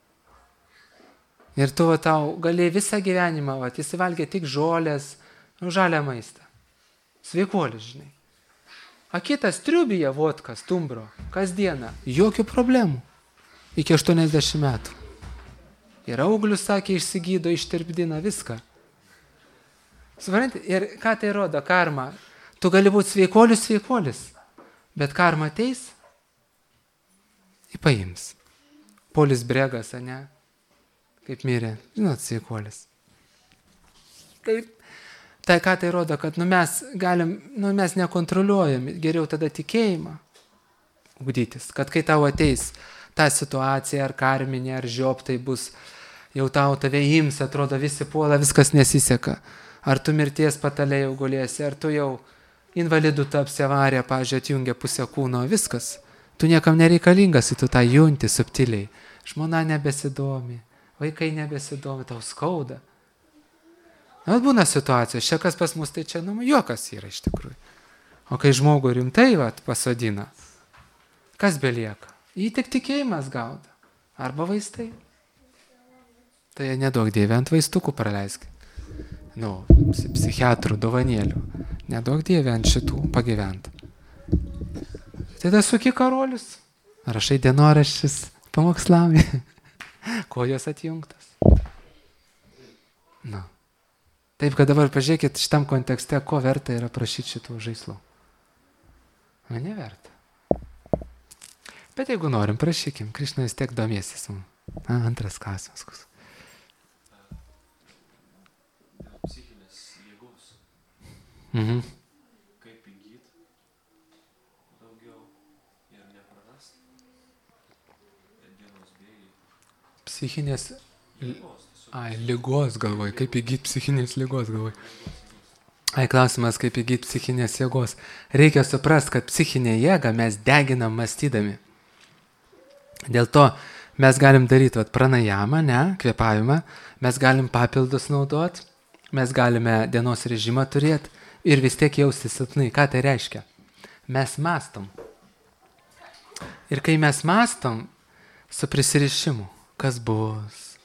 Ir tu tau galėjai visą gyvenimą, jis valgė tik žolės, žalią maistą. Sveikuolis, žinai. O kitas triubyje vodka, stumbro, kasdieną, jokių problemų. Iki 80 metų. Ir auglius, sakė, išsigydo, ištirpdina viską. Supranti, ir ką tai rodo karma? Tu gali būti sveikuolis, bet karma ateis, paims. Polis Bregas, ne? Kaip mirė, žinot, sveikuolis. Tai ką tai rodo, kad mes nekontroliuojam, geriau tada tikėjimą ugdytis, kad kai tau ateis ta situacija, ar karminė, ar žioptai bus, jau tave ims, atrodo visi puola, viskas nesiseka. Ar tu mirties patalė jau gulėsi, ar tu jau invalidų tapsi, avarija, pavyzdžiui, atjungia pusę kūno, viskas. Tu niekam nereikalingas, tu tą junti subtiliai. Žmona nebesidomi, vaikai nebesidomi, tau skauda. Vat būna situacijos, čia kas pas mus, tai čia juokas yra iš tikrųjų. O kai žmogų rimtai pasodina, kas belieka? Jį tik tikėjimas gauda. Arba vaistai. Tai nedaug Dieve, ant vaistukų praleisk. Psichiatrų dovanėlių. Nedaug Dieve ant šitų pagyvent. Tada suki karolius, rašai dienoraščius, pamokslami, kojos atjungtas. Taip, kad dabar pažiūrėkit šitam kontekste, ko verta yra prašyti šitų žaislų. Neverta. Bet jeigu norim, prašykim, Krišna vis tiek domėsis. Antras klausimas. Psichinės jėgos. Kaip įgyti daugiau ir neprarast dienos bėgiai. Psichinės ligos galvoj, kaip įgyti psichinės ligos galvoj. Klausimas, kaip įgyti psichinės jėgos. Reikia suprasti, kad psichinę jėgą mes deginam mąstydami. Dėl to mes galim daryti pranajamą, kvėpavimą, mes galim papildus naudoti, mes galime dienos režimą turėti ir vis tiek jausti silpnai. Ką tai reiškia? Mes mąstom. Ir kai mes mąstom su prisirišimu, kas bus,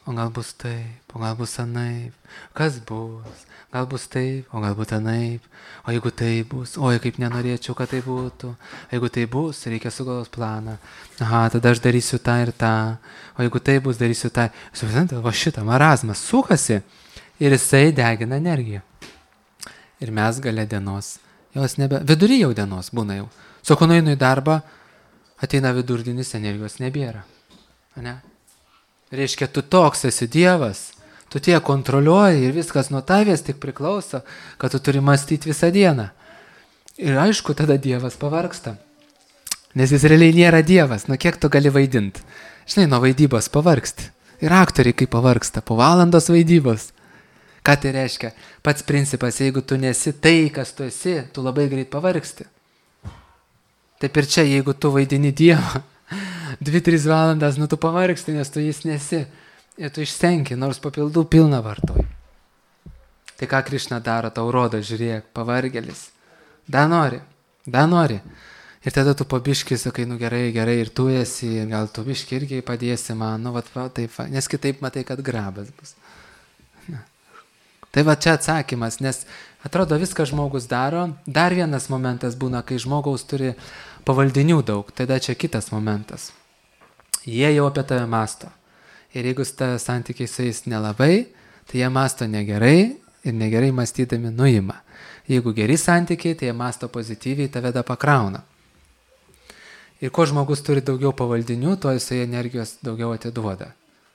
o gal bus taip, o gal bus anaip, kas bus, gal bus taip, o galbūt anaip, o jeigu tai bus, oi kaip nenorėčiau, kad tai būtų, jeigu tai bus, reikia sugalvoti planą, aha, tada aš darysiu tą ir tą, o jeigu tai bus, darysiu tą, suprantate, va šitą marazmas sukasi ir jisai degina energiją. Ir mes gale dienos, jos vidury jau dienos būna jau, sako, nueinu į darbą, ateina vidurdienis, energijos nebėra, ne? Reiškia, tu toks esi Dievas, tu tiek kontroliuoji ir viskas nuo tavęs tik priklauso, kad tu turi mąstyti visą dieną. Ir aišku, tada Dievas pavargsta. Nes jis realiai nėra Dievas, nu kiek tu gali vaidinti. Žinai, nuo vaidybos pavargsti. Ir aktoriai kaip pavargsta, po valandos vaidybos. Ką tai reiškia? Pats principas, jeigu tu nesi tai, kas tu esi, tu labai greit pavargsti. Taip ir čia, jeigu tu vaidini Dievą, 2-3 valandas, nu tu pavargsti, nes tu jis nesi. Ir tu išsenki, nors papildų pilną vartoj. Tai ką Krišna daro, tau rodo, žiūrėk, pavargelis. Da nori. Ir tada tu pabiški, sakai, nu gerai, ir tu esi, gal tu biški irgi padėsi man, nu vat, taip, nes kitaip matai, kad grabas bus. Na. Tai va čia atsakymas, nes atrodo viską žmogus daro. Dar vienas momentas būna, kai žmogaus turi pavaldinių daug, tada čia kitas momentas. Jie jau apie tave mąsto. Ir jeigu ta santykiai su jais nelabai, tai jie mąsto negerai ir negerai mąstydami nuima. Jeigu geri santykiai, tai jie mąsto pozityviai, tave da pakrauna. Ir kuo žmogus turi daugiau pavaldinių, tuo jisai energijos daugiau atiduoda.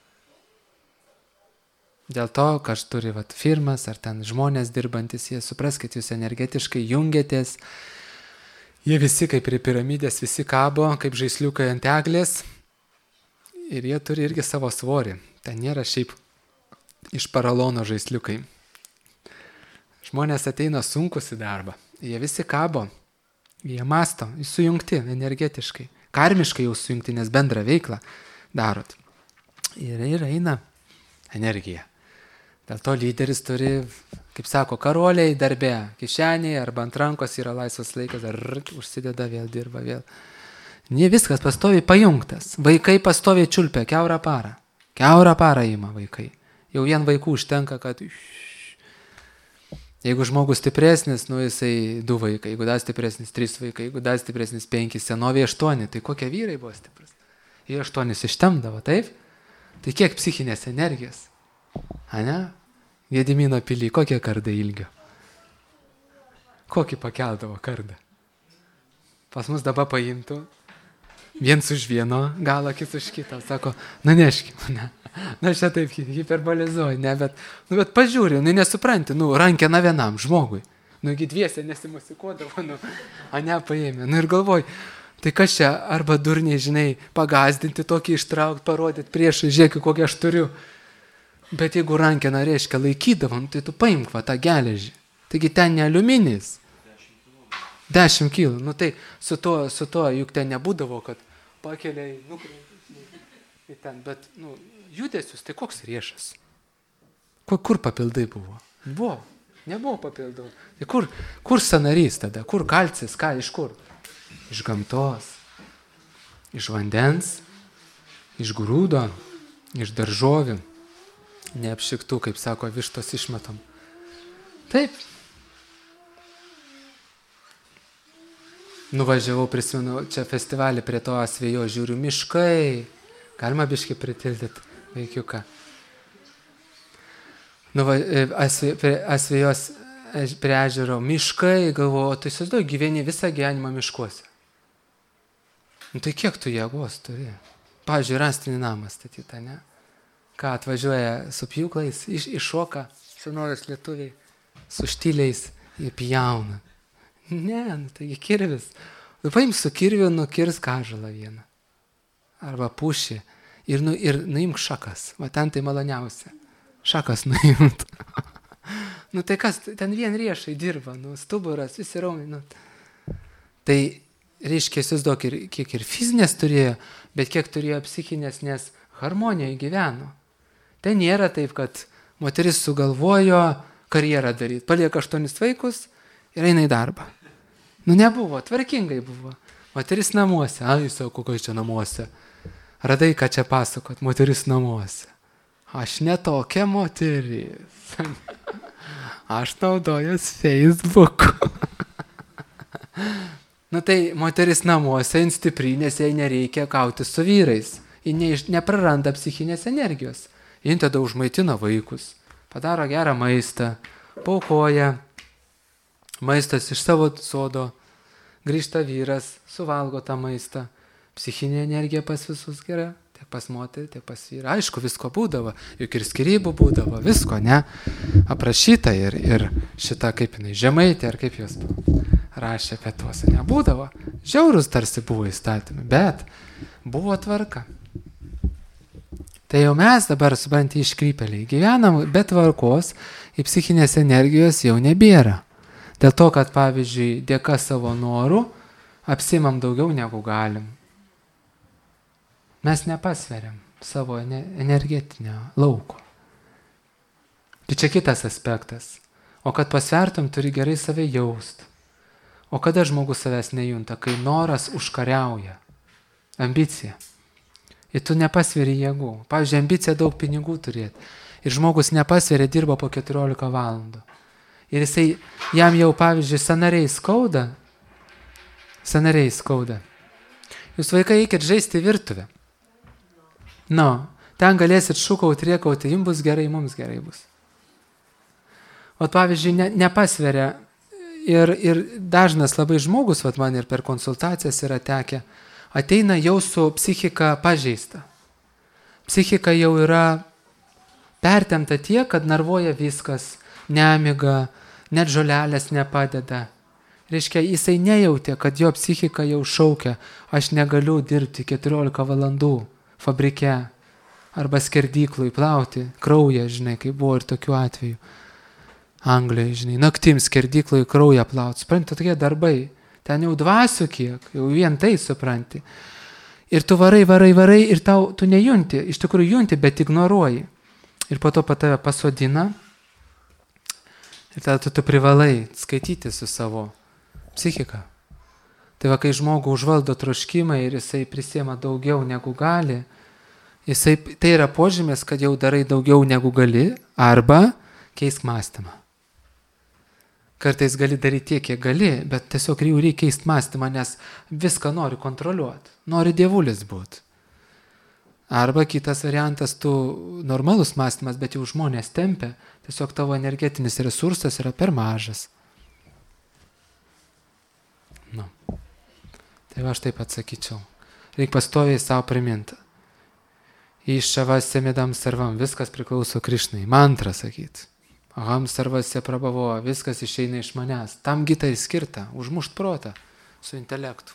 Dėl to, kad turi firmas ar ten žmonės dirbantis, jie supraskit, jūs energetiškai jungiatės, jie visi kaip prie piramidės, visi kabo, kaip žaisliukai ant eglės. Ir jie turi irgi savo svorį. Ten nėra šiaip iš paralono žaisliukai. Žmonės ateina sunkus į darbą. Jie visi kabo. Jie mąsto, sujungti energetiškai. Karmiškai jau sujungti, nes bendrą veiklą darot. Ir eina energija. Dėl to lyderis turi, kaip sako, karoliai darbe, kišenėje arba ant rankos yra laisvas laikas, ar užsideda vėl, dirba vėl. Ne viskas pastoviai pajungtas. Vaikai pastoviai čiulpia kiaurą parą. Kiaurą parą ima vaikai. Jau vien vaikų užtenka, kad... Jeigu žmogus stipresnis, nu jisai 2 vaikai. Jeigu dar stipresnis 3 vaikai. Jeigu dar stipresnis 5, senovė 8. Tai kokie vyrai buvo stiprus? Jie 8 ištemdavo, taip? Tai kiek psichinės energijos? Ane? Gedimino pily, kokie kardai ilgio? Kokį pakeldavo kardą? Pas mus dabar paimtų. Viens už vieno galą, kits už kitą. Sako, nu neškim, ne. Na, aš čia taip hiperbolizuoju, ne, bet pažiūrė, nu nesupranti, nu, rankena vienam žmogui. Nu, dviese nesimusikuodavo, nu, ane paėmė. Nu ir galvoj, tai kas čia, arba durniai, žinai, pagazdinti tokį ištraukti, parodyti priešai, žiūrėk, kokią aš turiu. Bet jeigu rankena reiškia laikydavom, tai tu paimk va tą geležį. Taigi ten ne aliuminis. 10 kilų. Nu tai su to juk ten nebūdavo, kad pakeliai, nukreipi ten, bet, nu, judesius, tai koks riešas? Kur papildai buvo? Buvo, nebuvo papildų. Tai kur sanarys tada? Kur kalcis? Ką, iš kur? Iš gamtos, iš vandens, iš grūdo, iš daržovių. Neapšiktų, kaip sako, vištos išmetam. Taip. Nuvažiavau, prisimenu, čia festivalį prie to Asvejo, žiūriu, miškai. Galima biškai pritildyti vaikiuką. Asvejos prie ežero miškai, galvoju, tai įsivaizduoju, gyveni visą gyvenimą miškuose. Nu tai kiek tu jėgos turi? Pavyzdžiui, rąstinį namą statytą, ne? Ką atvažiuoja su pjūklais, iššoka senovės lietuviai, su štyliais, jie pjauna. Ne, nu taigi kirvis. Nu paim su kirviu, nukirs kažalą vieną. Arba pušį. Ir nuimk šakas. Va ten tai maloniausia. Šakas nuimt. Nu tai kas, ten vien riešai dirba, nu stuburas, visi raumai. Nu. Tai reiškia, įsivaizduok, kiek ir fizinės turėjo, bet kiek turėjo psichinės, nes harmonijoje gyveno. Tai nėra taip, kad moteris sugalvojo karjerą daryti. Palieka 8 vaikus ir eina į darbą. Nu nebuvo, tvarkingai buvo. Moteris namuose. Ai, sako, kokios čia namuose. Radai, ką čia pasakot, moteris namuose. Aš netokia moteris. Aš naudojuos Facebook'u. Nu tai moteris namuose jin stipri, nes jai nereikia kauti su vyrais. Ji nepraranda psichinės energijos. Jin tada užmaitina vaikus, padaro gerą maistą, paukoja maistas iš savo sodo, grįžta vyras, suvalgo tą maistą. Psichinė energija pas visus gera, tiek pas moterį, tiek pas vyrą. Aišku, visko būdavo, juk ir skyrybų būdavo, visko, ne? Aprašyta ir šita kaip jinai, Žemaitė, ar kaip jos rašė apie tuos, nebūdavo. Žiaurus tarsi buvo įstatymai, bet buvo tvarka. Tai jau mes dabar, supranti, iškrypėliai gyvenam, bet tvarkos į psichinės energijos jau nebėra. Dėl to, kad, pavyzdžiui, dėka savo norų apsimam daugiau negu galim. Mes nepasveriam savo energetinio lauko. Tai čia kitas aspektas. O kad pasvertum, turi gerai save jaust. O kada žmogus savęs nejunta? Kai noras užkariauja. Ambicija. Ir tu nepasveri jėgų. Pavyzdžiui, ambicija daug pinigų turėti. Ir žmogus nepasveria, dirba po 14 valandų. Ir jam jau, pavyzdžiui, sąnariai skauda. Jūs vaikai eikit žaisti virtuvę. Ten galėsit šūkauti, rėkauti, jums bus gerai, mums gerai bus. O pavyzdžiui, nepasveria ir dažnas labai žmogus, man ir per konsultacijas yra tekę, ateina jau su psichika pažeista. Psichika jau yra pertempta tiek, kad narvuoja viskas, nemiga, net žolelės nepadeda. Reiškia, jisai nejautė, kad jo psichika jau šaukia, aš negaliu dirbti 14 valandų fabrike arba skerdyklui plauti kraują, žinai, kaip buvo ir tokių atvejų. Anglijoje, žinai, naktim skerdyklui kraują plauti. Supranti, tokie darbai. Ten jau dvasių kiek, jau vien tai supranti. Ir tu varai ir tu nejunti, iš tikrųjų junti, bet ignoruoji. Ir po to tave pasodina. Ir tada tu privalai skaityti su savo psichika. Tai va, kai žmogų užvaldo troškimai ir jisai prisiema daugiau negu gali, tai yra požymis, kad jau darai daugiau negu gali, arba keisk mąstymą. Kartais gali daryti tiek, kiek gali, bet tiesiog jau reikia keisti mąstymą, nes viską nori kontroliuoti, nori dievulis būti. Arba kitas variantas, tu normalus mąstymas, bet jau žmonės tempia, tiesiog tavo energetinis resursas yra per mažas. Tai va, aš taip atsakyčiau. Reikia pastoviai savo priminti. Iššavasya midam sarvam, viskas priklauso Krišnai. Mantrą sakyti. Aham sarvasya prabhavo, viskas išeina iš manęs. Tam tai skirta, užmušt protą su intelektu.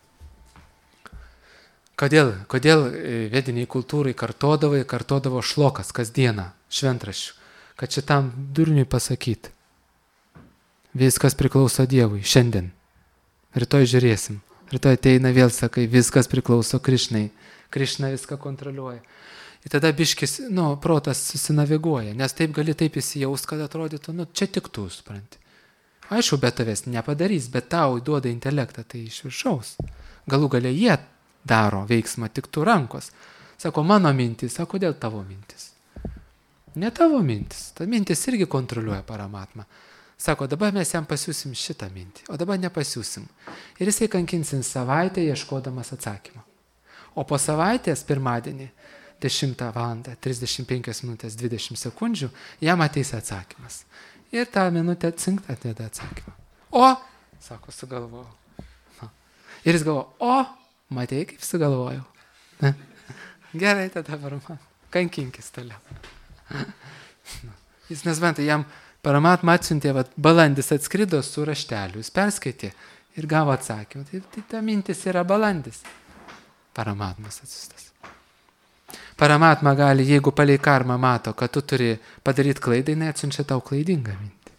Kodėl vediniai kultūrai kartodavo šlokas kasdieną, šventraščių, kad šitam durniui pasakyti. Viskas priklauso Dievui, šiandien. Rytoj žiūrėsim. Rytoj ateina vėl sakai, viskas priklauso Krišnai. Krišna viską kontroliuoja. Ir tada biškis, protas susinaviguoja, nes taip gali taip įsijaust, kad atrodytų, čia tik tu, supranti. Aišku, be tavęs nepadarys, bet tau duoda intelektą, tai iš viršaus. Galų galia jie daro veiksmą, tik tu rankos. Sako, mano mintis, sako, kodėl tavo mintis? Ne tavo mintis, ta mintis irgi kontroliuoja Paramatma. Sako, dabar mes jam pasiūsim šitą mintį, o dabar nepasiūsim. Ir jisai kankinsin savaitę ieškodamas atsakymą. O po savaitės, pirmadienį, 10 valandą, 35 minutės, 20 sekundžių, jam ateis atsakymas. Ir tą minutę cinkt atėda atsakymą. Sako, sugalvojau. Ir jis galvoja, matei, kaip sugalvojau. Gerai, tada Paramatma, kankinkis toliau. Jis nesventa, jam Paramatma atsiuntė, balandis atskrido su rašteliu, jis perskaitė ir gavo atsakymą. Tai ta mintis yra balandis. Paramatmas atsiustas. Paramatma gali, jeigu palei karmą mato, kad tu turi padaryti klaidą, jinai atsiunčia tau klaidingą mintį.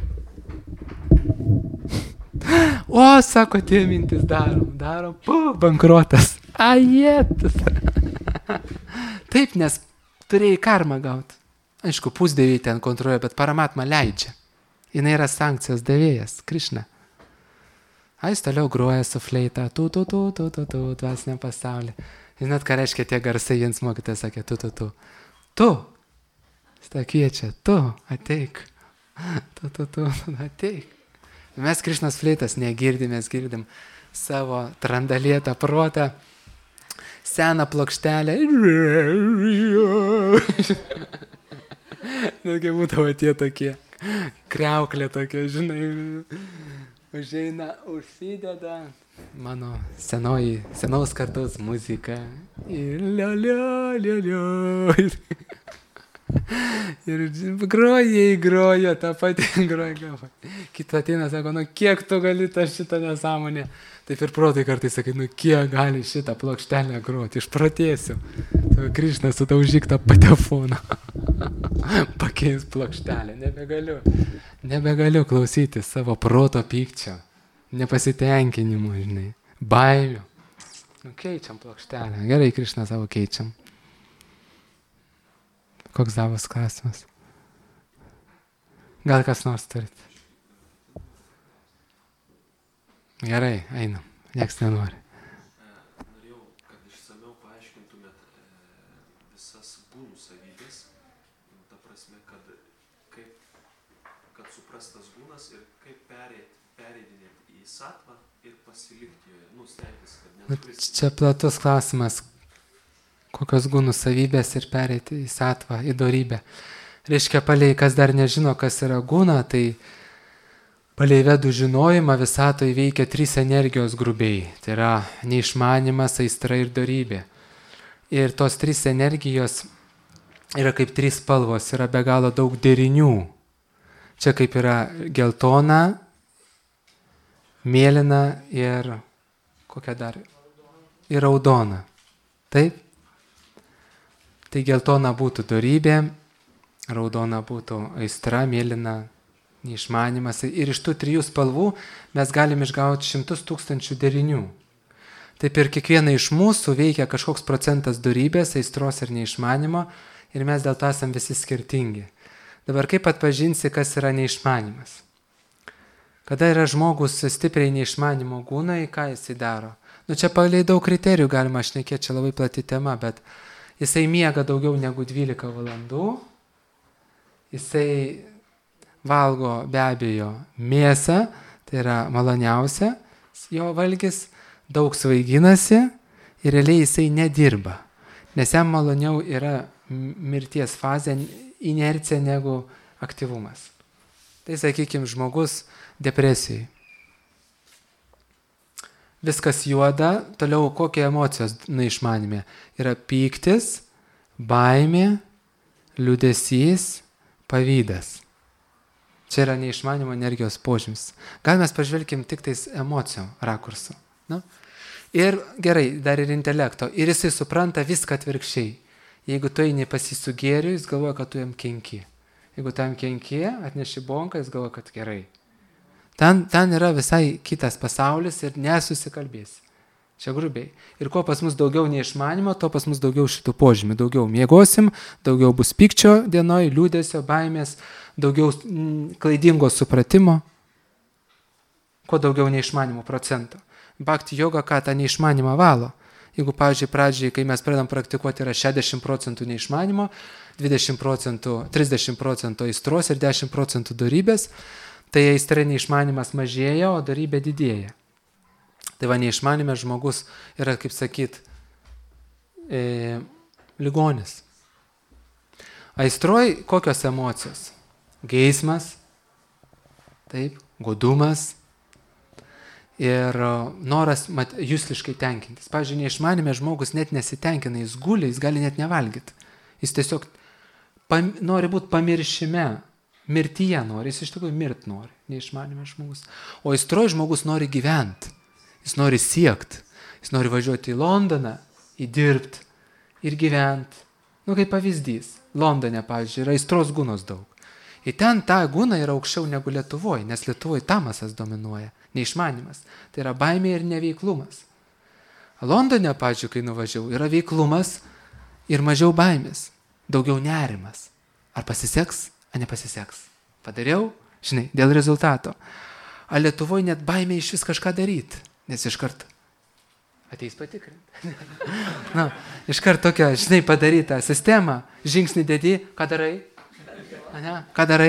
Sako, tie mintis darom, bankrotas. Ajetus. Taip, nes turėjai karmą gauti. Aišku, pusdieviai ten kontroliuoja, bet Paramatma leidžia. Jis yra sankcijos davėjas, Krišna. Jis toliau groja su fleita, tu, dvasiniam pasaulyje. Žinot, ką reiškia tie garsai, jiems mokytojas sakė, tu. Tu Jis tą kviečia, tu ateik, tu ateik. Mes Krišnos fleitas negirdim, mes girdim savo trandalėtą protą, seną plokštelę. Netgi būdavo tie tokie, kriauklė tokia, žinai, užeina, užsideda mano senos kartos muzika. Ir liolio. Ir groja, tą patį groja. Kita ateina, sako, kiek tu gali tą šitą nesąmonę. Taip ir protai kartais sakai, kiek gali šitą plokštelę groti, išprotėsiu. Krišna, sudaužyk tą patefoną. Pakeis plokštelę, nebegaliu klausyti savo proto pykčio, nepasitenkinimo, žinai, baimių. Keičiam plokštelę, gerai, Krišna, savo keičiam. Koks davos klausimas? Gal kas nors turit? Gerai, einam. Nieks nenori. Norėjau, kad išsamiau paaiškintumėt visas gūnų savybės. Ta prasme, kad suprastas gūnas ir kaip pereidinėti į satvą ir pasilikti joje. Stengtis, kad nenukristi. Čia platus klausimas. Kokios gūnų savybės ir pereiti į satvą, į dorybę. Reiškia, palei, kas dar nežino, kas yra gūna, tai palei vedų žinojimą visatoje veikia 3 energijos grubiai. Tai yra neišmanimas, aistra ir dorybė. Ir tos 3 energijos yra kaip 3 spalvos, yra be galo daug derinių. Čia kaip yra geltona, mėlyna ir kokia dar? Ir raudona. Taip? Tai geltona būtų dorybė, raudona būtų aistra, mėlyna neišmanimas. Ir iš tų 3 spalvų mes galim išgauti 100 000 derinių. Taip ir kiekviena iš mūsų veikia kažkoks procentas dorybės, aistros ir neišmanimo ir mes dėl to esam visi skirtingi. Dabar kaip atpažinsi, kas yra neišmanimas? Kada yra žmogus stipriai neišmanimo gūnai, ką jisai daro? Čia palei daug kriterijų galima šnekėti, čia labai plati tema, bet jisai miega daugiau negu 12 valandų, jisai valgo be abejo mėsą, tai yra maloniausia jo valgis, daug svaiginasi ir realiai jisai nedirba, nes jam maloniau yra mirties fazė, inercija negu aktyvumas. Tai sakykime, žmogus depresijai. Viskas juoda, toliau kokie emocijos neišmanime. Yra pyktis, baimė, liūdesys, pavydas. Čia yra neišmanimo energijos požymis. Gal mes pažvelkim tik tais emocijų rakursų. Ir gerai, dar ir intelekto. Ir jisai supranta viską atvirkščiai. Jeigu tu eini pas jį su gėriu, jis galvoja, kad tu jam kenki. Jeigu tu jam kenki, atneši bonką, jis galvoja, kad gerai. Ten yra visai kitas pasaulis ir nesusikalbėsi. Čia grubiai. Ir kuo pas mus daugiau neišmanimo, to pas mus daugiau šitų požymių. Daugiau miegosim, daugiau bus pykčio dienoj, liūdesio, baimės, daugiau klaidingo supratimo. Kuo daugiau neišmanimo procento. Bhakti yoga ką tą neišmanimą valo. Jeigu, pavyzdžiui, pradžiai, kai mes pradedam praktikuoti, yra 60% neišmanimo, 30% aistros ir 10% dorybės, tai aistra neišmanimas mažėja, o dorybė didėja. Tai va, neišmanime žmogus yra, kaip sakyt, ligonis. Aistroj kokios emocijos? Geismas, taip, godumas ir noras jusliškai tenkintis. Pavyzdžiui, neišmanime žmogus net nesitenkina, jis guli, jis gali net nevalgyti. Jis tiesiog nori būti pamiršime. Mirtyje nori, jis iš tikrųjų mirt nori, neišmanime žmogus. O aistroj žmogus nori gyventi, jis nori siekti, jis nori važiuoti į Londoną, įdirbti ir gyventi. Kaip pavyzdys, Londone, pavyzdžiui, yra aistros gūnos daug. Ir ten ta gūna yra aukščiau negu Lietuvoje, nes Lietuvoje tamasas dominuoja, neišmanimas. Tai yra baimė ir neveiklumas. Londone, pavyzdžiui, kai nuvažiavau, yra veiklumas ir mažiau baimės, daugiau nerimas. Ar pasiseks? Nepasiseks. Padariau, žinai, dėl rezultato. A Lietuvoje net baimė iš vis kažką daryti, nes iškart ateis patikrinti. Iškart tokia, žinai, padaryta sistema, žingsnį dedi, ką darai? Ane? Ką darai?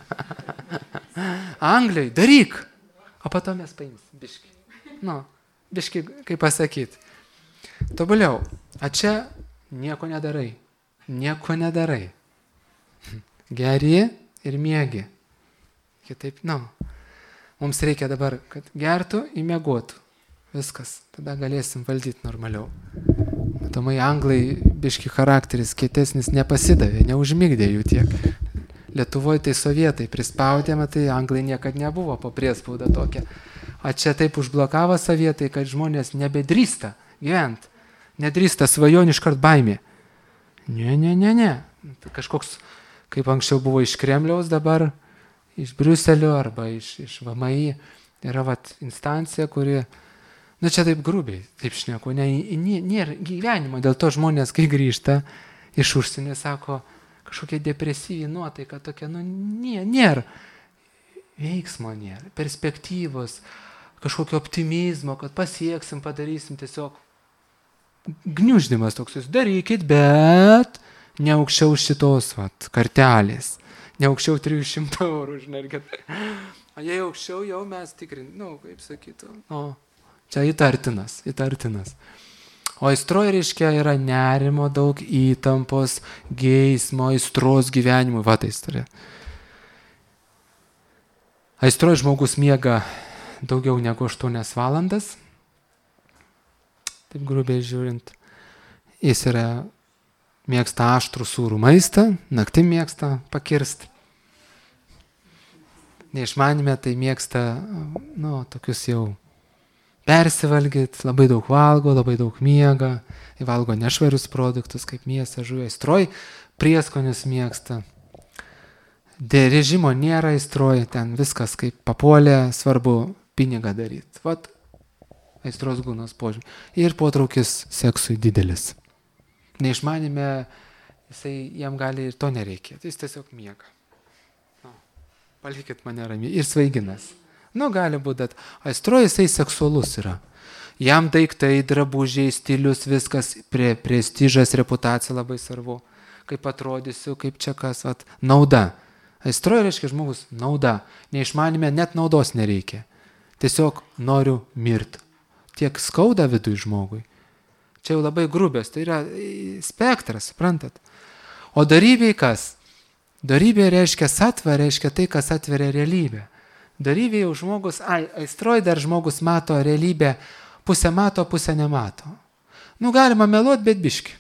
Anglijai, daryk. O po to mes paimsim biškį. Nu, biškį, kaip pasakyti. Tobuliau. A čia nieko nedarai. Nieko nedarai. Geri ir miegi. Kitaip, mums reikia dabar, kad gertų, įmiegotų. Viskas. Tada galėsim valdyti normaliau. Matomai, anglai biški charakteris kietesnis nepasidavė, neužmigdė jų tiek. Lietuvoje tai sovietai prispaudė, tai anglai niekad nebuvo po priespaudą tokia. O čia taip užblokavo sovietai, kad žmonės nebedrįsta gyventi. Nedrįsta svajonių iškart baimė. Ne. Kažkoks, kaip anksčiau buvo iš Kremliaus, dabar iš Briuselio arba iš VMI. Yra instancija, kuri, čia taip grubiai, taip šneku, nėra gyvenimo. Dėl to žmonės, kai grįžta iš užsienio, sako, kažkokia depresyvi nuotaika tokia, nėra. Veiksmo nėra, perspektyvos, kažkokio optimizmo, kad pasieksim, padarysim, tiesiog gniuždymas toks, darykit, bet ne aukščiau šitos kartelės, ne aukščiau 300 eurų, žinarkit. O jei aukščiau, jau mes tikrin, kaip sakytų, čia įtartinas. O aistroje, reiškia, yra nerimo, daug įtampos, geismo, aistros gyvenimui. Tai istorija. Aistroje žmogus miega daugiau negu 8 valandas. Taip grubiai žiūrint. Jis mėgsta aštrų sūrų maistą, naktim mėgsta pakirsti. Neišmanime, tai mėgsta, tokius jau persivalgyt, labai daug valgo, labai daug miega, valgo nešvarius produktus, kaip mėsą, žuvį, aistroj, prieskonius mėgsta. Režimo nėra aistroj, ten viskas kaip papuolė, svarbu pinigą daryti. Aistros gūnos požymį. Ir potraukis seksui didelis. Neišmanime, jam gali ir to nereikėti, jis tiesiog miega. Palikit mane ramiai. Ir svaiginas. Gali būti, bet aistroje jisai seksualus yra. Jam daiktai, drabužiai, stilius, viskas, prestižas, reputacija labai svarbu. Kaip atrodysiu, kaip čia kas, nauda. Aistroje reiškia žmogus nauda. Neišmanime, net naudos nereikia. Tiesiog noriu mirti. Tiek skauda vidui žmogui. Čia jau labai grubės, tai yra spektras, suprantat. O darybė kas? Darybė reiškia satva, reiškia tai, kas atveria realybę. Darybė jau žmogus, aistroj dar žmogus mato realybę, pusę mato, pusę nemato. Galima meluoti, bet biški.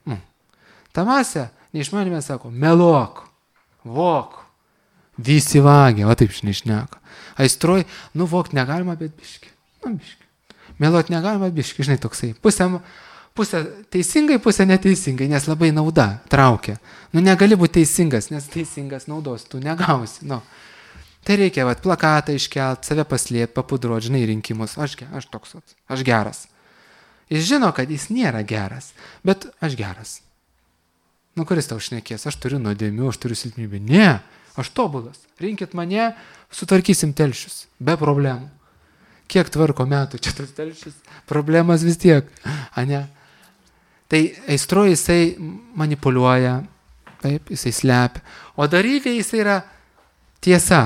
Tamase, neišmanime sako, meluok, vok, visi vagia, taip šneka. Aistroj, vokt negalima, bet biški. Biški. Meluoti negalima, biški, žinai, toksai. Pusę teisingai, pusę neteisingai, nes labai nauda traukia. Negali būti teisingas, nes teisingas naudos tu negausi. Tai reikia plakatą iškelt, save paslėpti, papudruoti, žinai, rinkimus. Aš toks, aš geras. Jis žino, kad jis nėra geras, bet aš geras. Kuris tau šnekės, aš turiu nuodėmių, aš turiu silpnybę. Ne, aš tobulas. Rinkit mane, sutvarkysim telšius, be problemų. Kiek tvarko metų čia tos telšius, problemas vis tiek, ane? Tai aistroje jisai manipuliuoja, taip, jisai slepia. O darybė jisai yra tiesa,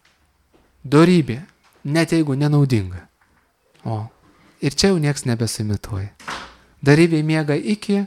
dorybė, net jeigu nenaudinga. Ir čia jau nieks nebesimituoja. Darybė miega iki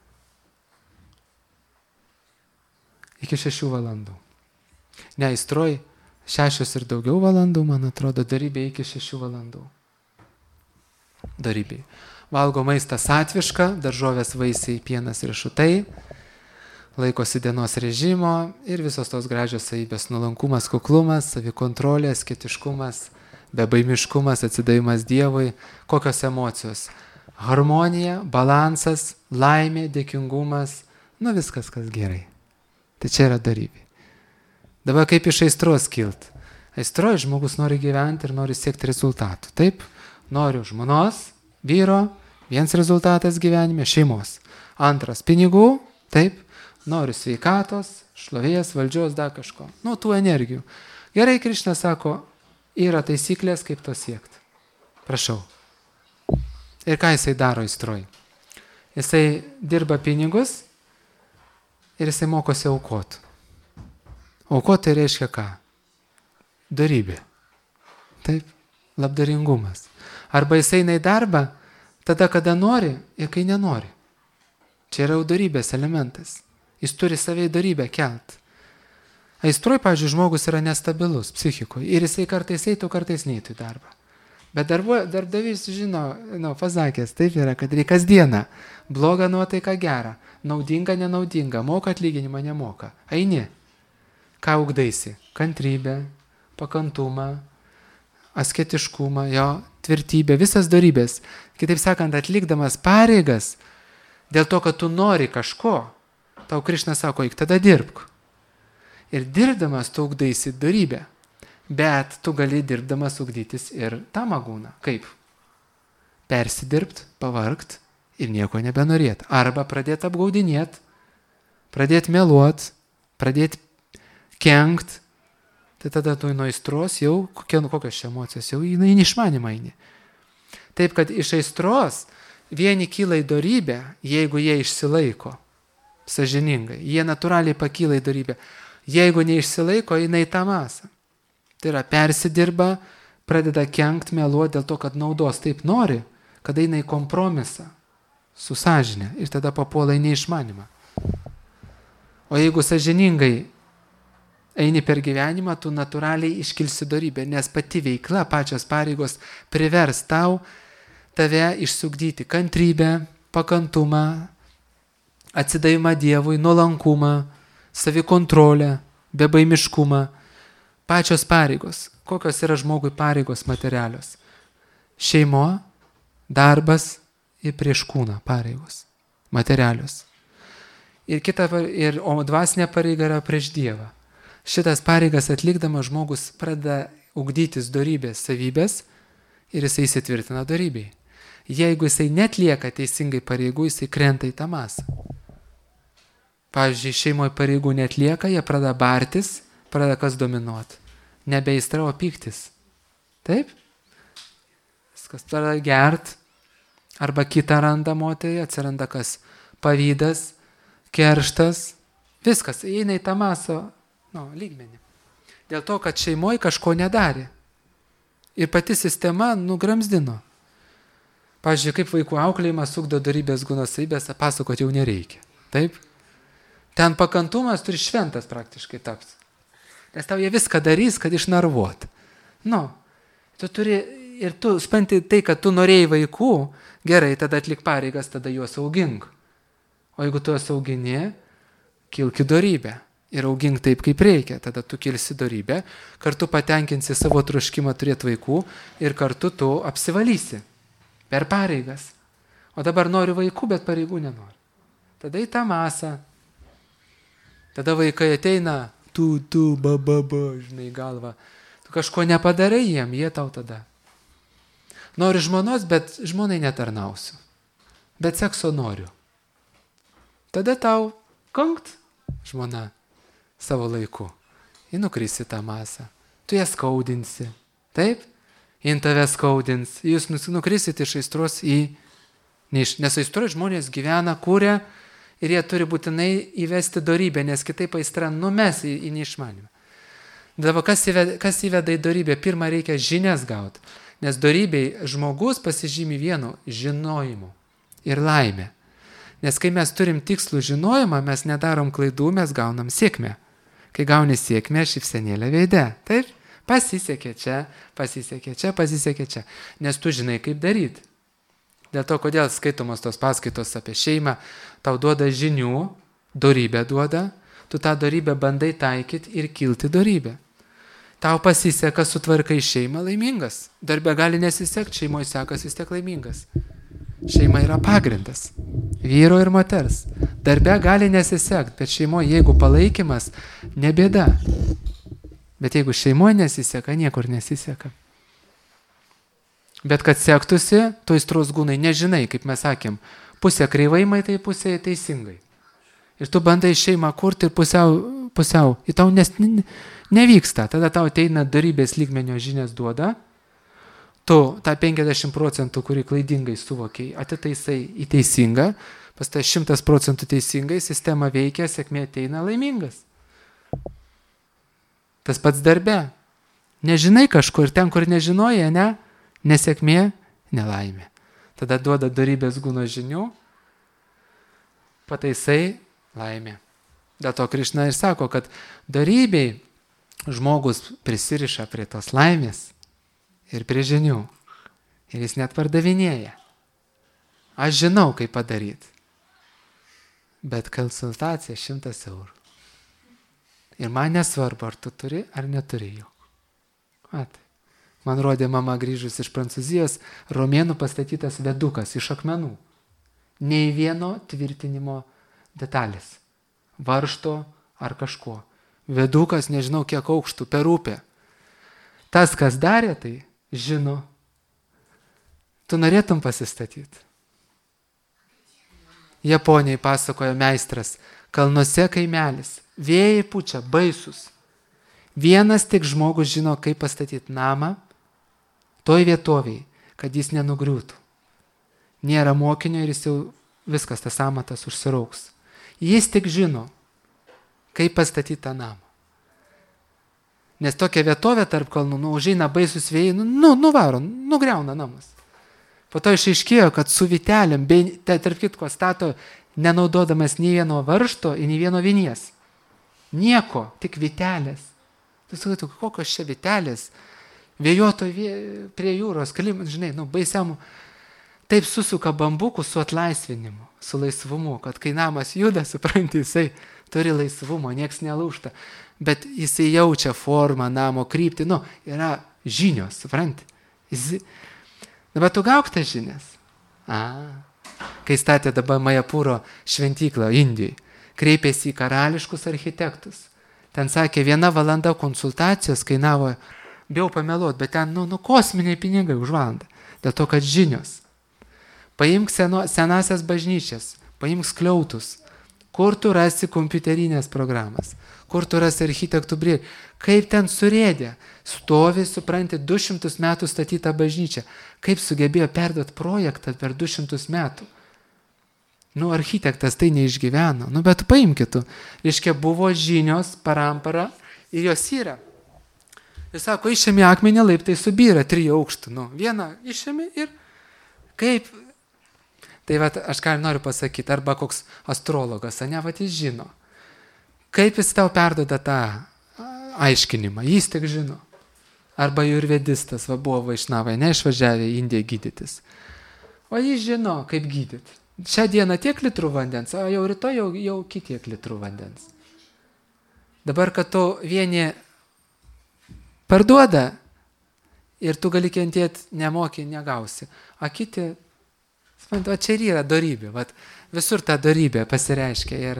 6 valandų. Ne, aistroje 6 ir daugiau valandų, man atrodo, darybė iki 6 valandų. Darybė. Valgo maistą satvišką, daržovės, vaisiai, pienas, riešutai, laikosi dienos režimo ir visos tos gražios savybės: nuolankumas, kuklumas, savikontrolė, asketiškumas, bebaimiškumas, atsidavimas Dievui. Kokios emocijos? Harmonija, balansas, laimė, dėkingumas, viskas, kas gerai. Tai čia yra darybė. Dabar kaip iš aistros kilt? Aistroje žmogus nori gyventi ir nori siekti rezultatų. Taip, noriu žmonos, vyro, vienas rezultatas gyvenime, šeimos. Antras, pinigų, taip, noriu sveikatos, šlovės, valdžios, dar kažko. Tų energijų. Gerai, Krišna sako, yra taisyklės, kaip to siekti. Prašau. Ir ką jisai daro aistroje? Jisai dirba pinigus ir jisai mokosi aukoti. Aukot tai reiškia ką? Dorybė. Taip, labdaringumas. Arba jis eina į darbą tada, kada nori ir kai nenori. Čia yra dorybės elementas. Jis turi savai dorybę kelt. Aistroj, pavyzdžiui, žmogus yra nestabilus psichikoje ir jisai kartais eitų, kartais neįtų į darbą. Bet darbdavys žino, pasakęs, taip yra, kad reikia kasdieną. Bloga nuotaika gera, naudinga, nenaudinga, moka atlyginimą, nemoka. Eini. Ką ugdaisi? Kantrybę, pakantumą, asketiškumą, jo, tvirtybę, visas dorybės. Kitaip sakant, atlikdamas pareigas, dėl to, kad tu nori kažko, tau Krišna sako, eik tada dirbk. Ir dirbdamas tu ugdaisi dorybę. Bet tu gali dirbdamas ugdytis ir tą magūną. Kaip? Persidirbt, pavargt ir nieko nebenorėt. Arba pradėti apgaudinėt, pradėti meluot, pradėti kenkt. Tai tada tu nuo aistros jau, kokios čia emocijos, jau į neišmanimą eini. Taip, kad iš aistros vieni kyla į dorybę, jeigu jie išsilaiko sąžiningai. Jie natūraliai pakyla į dorybę. Jeigu neišsilaiko, eina į tą masą. Tai yra persidirba, pradeda kenkt, meluoti dėl to, kad naudos taip nori, kad eina į kompromisą su sąžinė ir tada papuola į neišmanimą. O jeigu sąžiningai eini per gyvenimą, tu natūraliai iškilsi dorybę, nes pati veikla, pačios pareigos privers tave išsugdyti kantrybę, pakantumą, atsidavimą Dievui, nuolankumą, savikontrolę, bebaimiškumą. Pačios pareigos. Kokios yra žmogui pareigos materialios? Šeimo, darbas ir prieš kūną pareigos. Materialios. O dvasinė pareiga yra prieš Dievą. Šitas pareigas atlikdamas žmogus pradeda ugdytis dorybės savybės ir jisai įsitvirtina dorybėj. Jeigu jisai netlieka teisingai pareigų, jisai krenta į tą masą. Pavyzdžiui, šeimoje pareigų netlieka, jie pradeda bartis, pradeda kas dominuoti. Nebe aistra, o pyktis. Taip? Viskas pradeda gert, arba kitą randa moterį, atsiranda kas? Pavydas, kerštas, viskas, eina į tą masą, lygmenį. Dėl to, kad šeimoje kažko nedarė. Ir pati sistema nugramzdino. Pavyzdžiui, kaip vaikų auklėjimas ugdo dorybės gunosavybės, pasakoti jau nereikia. Taip? Ten pakantumas turi šventas praktiškai tapti. Nes tau jie viską darys, kad išnarvuot. Tu turi, ir tu spanti tai, kad tu norėjai vaikų, gerai, tada atlik pareigas, tada juos augink. O jeigu tu juos augini, kilki dorybę. Ir augink taip, kaip reikia. Tada tu kilsi dorybę, kartu patenkinsi savo troškimą turėti vaikų ir kartu tu apsivalysi per pareigas. O dabar noriu vaikų, bet pareigų nenoriu. Tada į tą masą. Tada vaikai ateina, tu, žinai, galva. Tu kažko nepadarai jiem, jie tau tada. Noriu žmonos, bet žmonai netarnausiu. Bet sekso noriu. Tada tau kankt žmona savo laiku. Ji nukrisi tą masą. Tu ją skaudinsi. Taip? Jin tave skaudins. Jūs nukrisit iš aistros nes aistroje žmonės gyvena, kuria ir jie turi būtinai įvesti dorybę, nes kitaip aistra numes į neišmanimą. Dabar kas įveda į dorybę? Pirmą reikia žinias gauti, nes dorybei žmogus pasižymi vienu žinojimu ir laimė. Nes kai mes turim tikslų žinojimą, mes nedarom klaidų, mes gaunam sėkmę. Kai gauni sėkmę, šypsenėlė veide. Taip? Pasisekė čia. Nes tu žinai, kaip daryti. Dėl to, kodėl skaitomos tos paskaitos apie šeimą, tau duoda žinių, dorybę duoda, tu tą dorybę bandai taikyti ir kilti dorybę. Tau pasiseka, sutvarkai šeimą, laimingas. Darbe gali nesisekti, šeimoje sekas vis tiek laimingas. Šeima yra pagrindas. Vyro ir moters. Darbe gali nesisekti, bet šeimoje, jeigu palaikymas, ne bėda. Bet jeigu šeimoje nesiseka, niekur nesiseka. Bet kad sektųsi, tu aistros gūnai nežinai, kaip mes sakėm, pusė kreivai maitai, pusė teisingai. Ir tu bandai šeimą kurti ir pusiau. Ir tau nevyksta. Tada tau ateina dorybės lygmenio žinias duoda. Tu tą 50%, kurį klaidingai suvokiai, atitaisai į teisingą, pas tai 100% teisingai, sistema veikia, sėkmė ateina, laimingas. Tas pats darbe. Nežinai kažkur, ten, kur nežinoji, ne? Nesėkmė, nelaimė. Tada duoda dorybės gūno žinių, pataisai laimė. Dėl to Krišna ir sako, kad dorybei žmogus prisiriša prie tos laimės ir prie žinių. Ir jis net pardavinėja. Aš žinau, kaip padaryti. Bet konsultacija 100 eurų. Ir man nesvarbu, ar tu turi, ar neturi jų. Man rodė mama grįžus iš Prancūzijos, romėnų pastatytas vedukas iš akmenų. Nei vieno tvirtinimo detalės. Varžto ar kažko. Vedukas, nežinau kiek aukštų, per upę. Tas, kas darė, tai žino. Tu norėtum pasistatyti. Japonijai pasakojo meistras, kalnuose kaimelis, vėjai pučia, baisus. Vienas tik žmogus žino, kaip pastatyti namą toj vietoviai, kad jis nenugriūtų. Nėra mokinio ir jis jau viskas, tas amatas užsirauks. Jis tik žino, kaip pastatyti tą namą. Nes tokia vietovė tarp kalnų, užeina baisus vėjai, nuvaro, nugriauna namas. Po to išaiškėjo, kad su vitelėm, tarp kitko stato, nenaudodamas nei vieno varžto ir nei vieno vinies. Nieko, tik vitelės. Tu sakai, kokios čia vitelės, vėjoto prie jūros, žinai, baisiam, taip susuka bambukų su atlaisvinimu, su laisvumu, kad kai namas juda, supranti, jisai turi laisvumo, nieks nelūžta, bet jisai jaučia formą, namo kryptį, yra žinios, supranti. Dabar tu gauk tas žinias. Kai statė dabar Majapūro šventyklą Indijai, kreipėsi į karališkus architektus. Ten sakė, 1 valanda konsultacijos kainavo, bijau pameluoti, bet ten, kosminiai pinigai už valandą. Dėl to, kad žinios. Paimk senasias bažnyčias, paimk skliautus. Kur tu rasi kompiuterinės programas? Kur tu rasi architektų brėžį? Kaip ten surėdė? Stovi, supranti, 200 metų statytą bažnyčią. Kaip sugebėjo perduoti projektą per 200 metų? Architektas tai neišgyveno. Bet paimkitų. Reiškia, buvo žinios, parampara ir jos yra. Jis sako, išėmė akmenį, laiptai subyra 3 aukštų. Vieną išėmė ir kaip... Tai aš ką noriu pasakyti, arba koks astrologas, jis žino. Kaip jis tau perduoda tą aiškinimą, jis tik žino. Arba jurvedistas, buvo Vaišnavai, neišvažiavę į Indiją gydytis. O jis žino, kaip gydyti. Šią dieną tiek litrų vandens, o jau rytoj jau kitiek litrų vandens. Dabar, kad tu vieni parduoda ir tu gali kentėti, nemoki, negausi. O kiti, čia ir yra dorybė. Visur ta dorybė pasireiškia. Ir,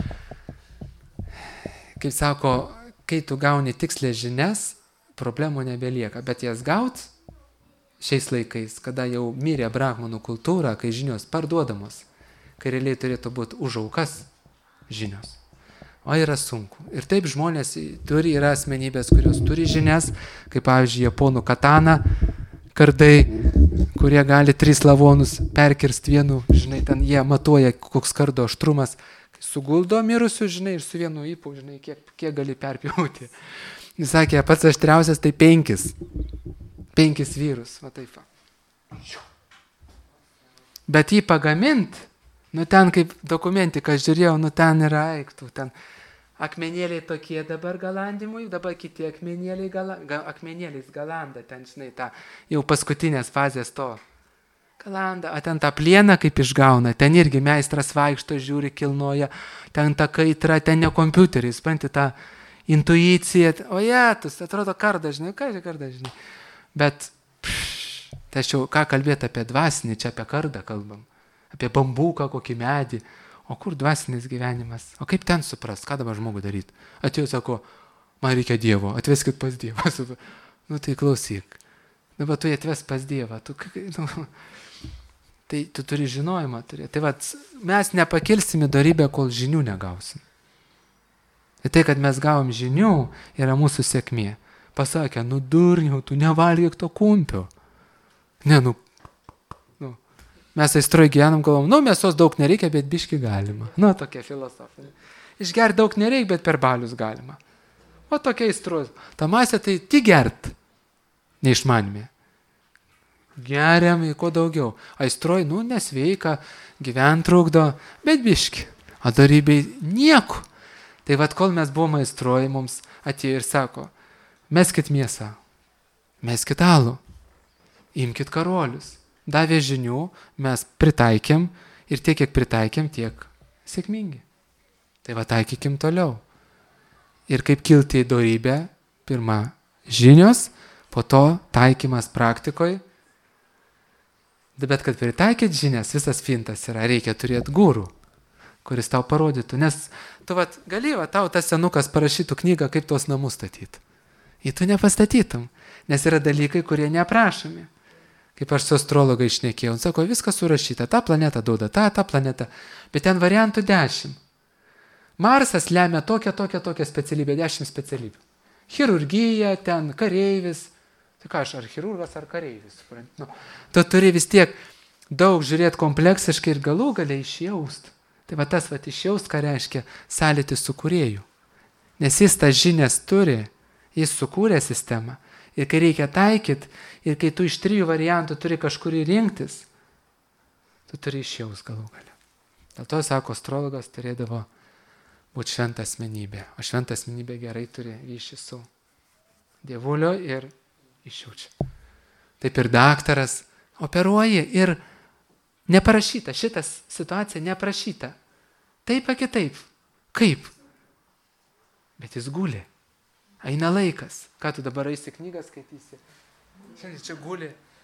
kaip sako, kai tu gauni tikslės žinias, problemų nebelieka. Bet jas gaut šiais laikais, kada jau mirė brahmanų kultūra, kai žinios parduodamos, kai realiai turėtų būti už aukas žinios. O yra sunku. Ir taip žmonės yra asmenybės, kurios turi žinias, kaip pavyzdžiui, japonų katana, kardai, kurie gali 3 lavonus perkirsti vienu, žinai, ten jie matuoja, koks kardo aštrumas, suguldo mirusių, žinai, ir su vienu ypu, žinai, kiek gali perpjauti. Jis sakė, pats aštriausias tai 5 vyrus, taip. Bet jį pagamint, ten kaip dokumentiką žiūrėjau, ten yra aiktų, ten akmenėliai tokie dabar galandimui, dabar kiti akmenėliais galanda, ten, žinai, ta jau paskutinės fazės to galanda, o ten tą plieną kaip išgauna, ten irgi meistras vaikšto, žiūri, kilnoja, ten ta kaitra, ten ne kompiuteris, supranti, ta intuicija, o jetus, atrodo kardą, žinai, ką čia kardą, žinai. Bet, tačiau, ką kalbėti apie dvasinį, čia apie kardą kalbam, apie bambuką, kokį medį, o kur dvasinis gyvenimas, o kaip ten suprast, ką dabar žmogų daryti. Atėjo, sako, man reikia Dievo, atveskit pas Dievą. Tai klausyk, dabar tu atves pas Dievą, tai tu turi žinojimą turėti. Tai mes nepakilsime dorybę, kol žinių negausim. Ir tai, kad mes gavom žinių, yra mūsų sėkmė. Pasakė, durniau, tu nevalgyk to kumpio. Mes aistroj gyvenam, galvom, mėsos daug nereikia, bet biški galima. Tokia filosofija. Išgerti daug nereikia, bet per balius galima. O tokia aistros. Tamasė tai tik gert, neišmanimė. Geriam į kuo daugiau. Aistroj, nesveika, gyvent trukdo, bet biški. O darybei nieko. Tai vat kol mes buvome aistroj, mums atėjo ir sako, meskit mėsą, meskit alų, imkit karolius. Davė žinių, mes pritaikėm ir tiek, kiek pritaikėm, tiek sėkmingi. Tai va taikykim toliau. Ir kaip kilti į dorybę, pirma žinios, po to taikymas praktikoje. Bet kad pritaikyt žinias, visas fintas yra, reikia turėti gurų, kuris tau parodytų. Nes tu gali, tau tas senukas parašytų knygą, kaip tuos namus statyti. Ir tu nepastatytum, nes yra dalykai, kurie neaprašomi. Kaip aš su astrologai šnekėjau, он sako, viskas surašyta, ta planeta duoda, ta planeta, bet ten variantų 10. Marsas lemia tokią specialybę, 10 specialybių. Chirurgija, ten kareivis. Tai ką aš, ar chirurgas, ar kareivis? Tu turi vis tiek daug žiūrėti kompleksiškai ir galų galiai išjaust. Tai va tas išjaust, ką reiškia sąlytis su kūrėju. Nes jis tas žinias turi, jis sukūrė sistemą. Ir kai reikia taikyti, ir kai tu iš 3 variantų turi kažkurį rinktis, tu turi išjaust galų galią. Dėl to, sako, astrologas turėdavo būti šventa asmenybė. O šventa asmenybė gerai turi ryšį su dievulio ir išjaučia. Taip ir daktaras operuoja ir neparašyta, šitas situacija neprašyta. Taip, kitaip. Kaip? Bet jis guli. Eina laikas. Ką tu dabar eisi knygą skaitysi? Šiandien čia guli.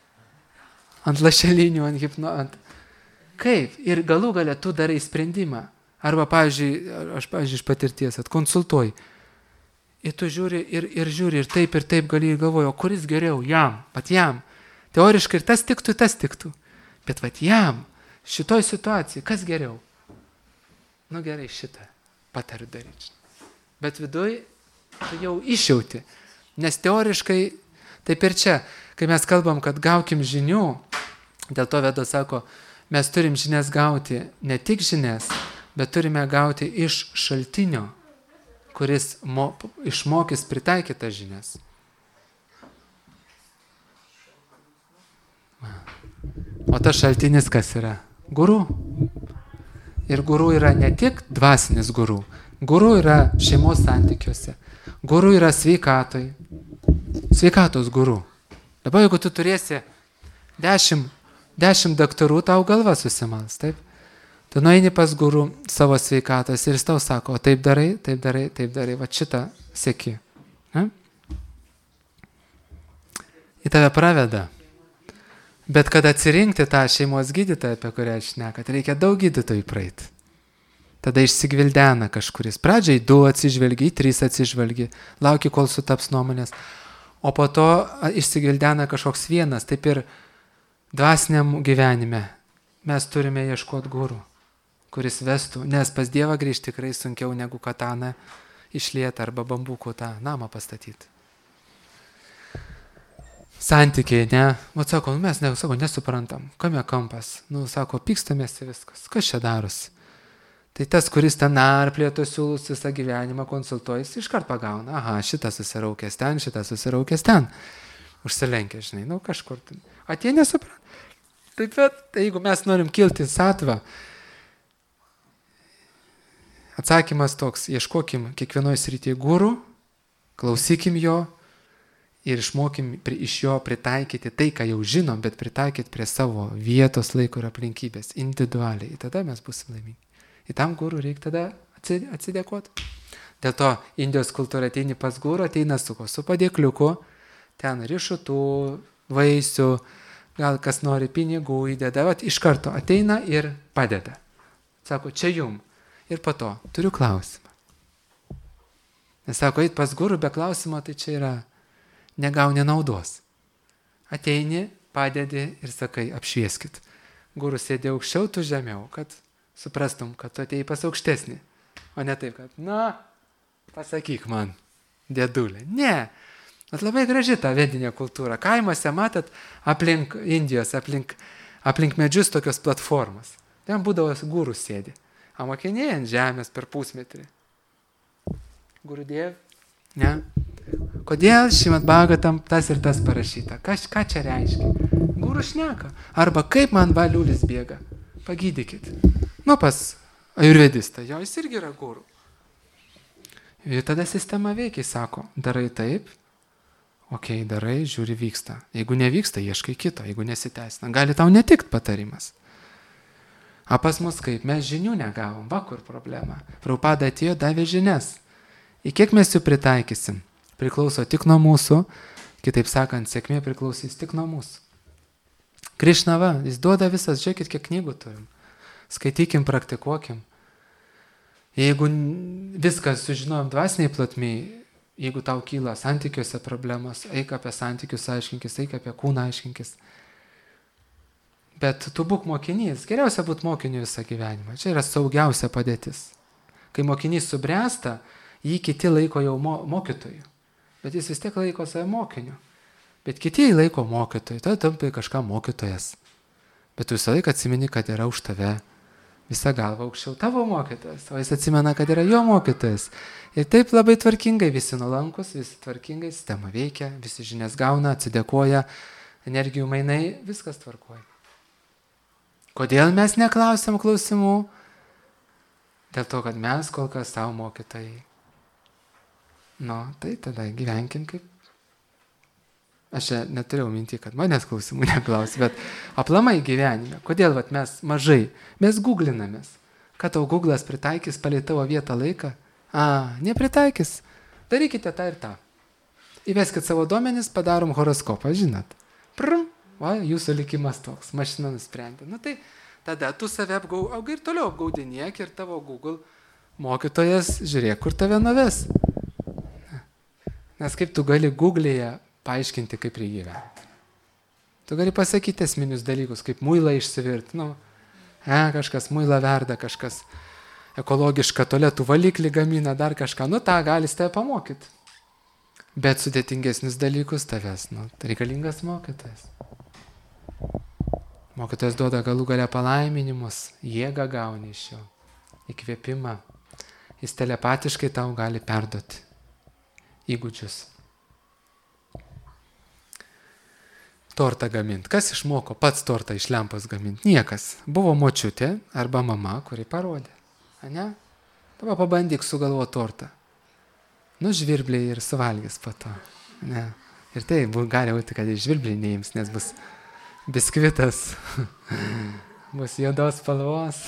Ant lašelinių, ant Kaip? Ir galų gale tu darai sprendimą. Arba, pavyzdžiui, iš patirties konsultuoji. Ir tu žiūri ir žiūri, ir taip gali ir galvoji, o kuris geriau? Jam, pat jam. Teoriškai ir tas tiktų. Bet vat jam, šitoj situacijai, kas geriau? Gerai, šitą patariu daryti. Bet viduj tu jau išjauti. Nes teoriškai, taip ir čia, kai mes kalbam, kad gaukim žinių, dėl to Vedas sako, mes turim žinias gauti, ne tik žinias, bet turime gauti iš šaltinio, kuris išmokys pritaikytas žinias. O tas šaltinis kas yra? Guru. Ir guru yra ne tik dvasinis guru. Guru yra šeimos santykiuose. Guru yra sveikatoj. Sveikatos guru. Dabar jeigu tu turėsi 10 daktarų, tau galva susimals, taip? Tu nueini pas guru savo sveikatos ir jis tau sako, o taip darai, va šitą seki. Ne? Į tave praveda. Bet kad atsirinkti tą šeimos gydytoją, apie kurią aš šnekat, reikia daug gydytojų praeiti. Tada išsigvildena kažkuris. Pradžiai 2 atsižvelgi, 3 atsižvelgi, lauki, kol sutaps nuomonės. O po to išsigvildena kažkoks vienas, taip ir dvasiniam gyvenime. Mes turime ieškoti gurų, kuris vestų, nes pas Dievą grįžti tikrai sunkiau negu kataną išlieti arba bambukų tą namą pastatyti. Santykiai, ne? Vat sako, mes nesuprantam, kame kampas. Sako, pykstamės ir viskas. Kas čia darosi? Tai tas, kuris ten narplėto siūlus visą gyvenimą konsultuojas, iškart pagauna. Aha, šitas susiraukęs ten. Užsilenkia, žinai, kažkur. Atie nesupranta. Taip, bet jeigu mes norim kilti į satvą, atsakymas toks, ieškokim kiekvienoje srityje gurų, klausykim jo ir išmokim iš jo pritaikyti tai, ką jau žinom, bet pritaikyti prie savo vietos, laiko ir aplinkybės, individualiai. Ir tada mes būsim laimingi. Ir tam gurų reikia tada atsidėkoti. Dėl to Indijos kultūra ateini pas gurų, ateina su padėkliuku, ten riešutų, vaisių, gal kas nori pinigų įdeda, iš karto ateina ir padeda. Sako, čia jum. Ir po to turiu klausimą. Nes sako, eit pas gurų be klausimo, tai čia yra negauni naudos. Ateini, padedi ir sakai, apšvieskit. Gurų sėdė aukščiau, tu žemiau, kad suprastum, kad tu atėjai pas aukštesnį. O ne taip, kad, pasakyk man, dėdulė. Ne. Bet labai graži ta vedinė kultūra. Kaimuose, matot, aplink Indijos, aplink medžius tokios platformos. Ten būdavo gurų sėdi. O mokiniai ant žemės per pusmetrį. Gurudiev, Ne? Kodėl Šrimad Bhagavatam tas ir tas parašyta? Ką čia reiškia? Guru šneka. Arba kaip man valiulis bėga. Pagydykit. Pas ajurvedistą, jo jis irgi yra guru. Ir tada sistema veikia, sako, darai taip, darai, žiūri, vyksta. Jeigu nevyksta, ieškai kito, jeigu nesiteisina. Gali tau netikt patarimas. A pas mus kaip, mes žinių negavom, va kur problema. Prabhupada atėjo, davė žinias. Į kiek mes jų pritaikysim? Priklauso tik nuo mūsų, kitaip sakant, sėkmė priklausys tik nuo mūsų. Krišna va, jis duoda visas, žiūrėkit, kiek knygų turim. Skaitykim, praktikuokim. Jeigu viską sužinojom dvasiniai plotmiai, jeigu tau kyla santykiuose problemos, eik apie santykius aiškinkis, eik apie kūną aiškinkis. Bet tu būk mokinys, geriausia būti mokiniu visą gyvenimą. Čia yra saugiausia padėtis. Kai mokinys subręsta, jį kiti laiko jau mokytoju. Bet jis vis tiek laiko save mokiniu. Bet kiti jį laiko mokytoju, tada tampai kažką mokytojas. Bet tu visą laiką atsimeni, kad yra už tave visą galvą aukščiau tavo mokytojas, o jis atsimena, kad yra jo mokytojas. Ir taip labai tvarkingai, visi nuolankus, visi tvarkingai, sistema veikia, visi žinias gauna, atsidėkoja, energijų mainai, viskas tvarkoja. Kodėl mes neklausiam klausimų? Dėl to, kad mes kol kas savo mokytojai. Tai tada gyvenkim kaip. Aš čia neturėjau mintį, kad manęs klausimų neklausi, bet aplamai gyvenime. Kodėl mes mažai? Mes googlinamės. Ką tau Google'as pritaikys palei tavo vietą laiką? Nepritaikys. Darykite tą ir tą. Įveskit savo duomenis, padarom horoskopą, žinot. Jūsų likimas toks, mašina nusprendė. Tai tada tu save apgaudinėk ir toliau apgaudinėk ir tavo Google mokytojas žiūrėk, kur tave nuves. Nes kaip tu gali Google'e paaiškinti, kaip reikia gyventi. Tu gali pasakyti esminius dalykus, kaip muilą išsivirti. Kažkas muilą verda, kažkas ekologišką tualetų valiklį gamina, dar kažką. Tą gali tave pamokyti. Bet sudėtingesnius dalykus tavęs, reikalingas mokytojas. Mokytojas duoda galų gale palaiminimus, jėgą gauni iš jo, įkvėpimą. Jis telepatiškai tau gali perduoti įgūdžius. Tortą gaminti. Kas išmoko pats tortą iš lempos gaminti? Niekas. Buvo močiutė arba mama, kuri parodė. Ne? Dabar pabandyk sugalvoti tortą. Žvirbliai ir suvalgys po to. Ne? Ir tai gali būti, kad ir žvirbliai neims, nes bus biskvitas. Bus juodos spalvos.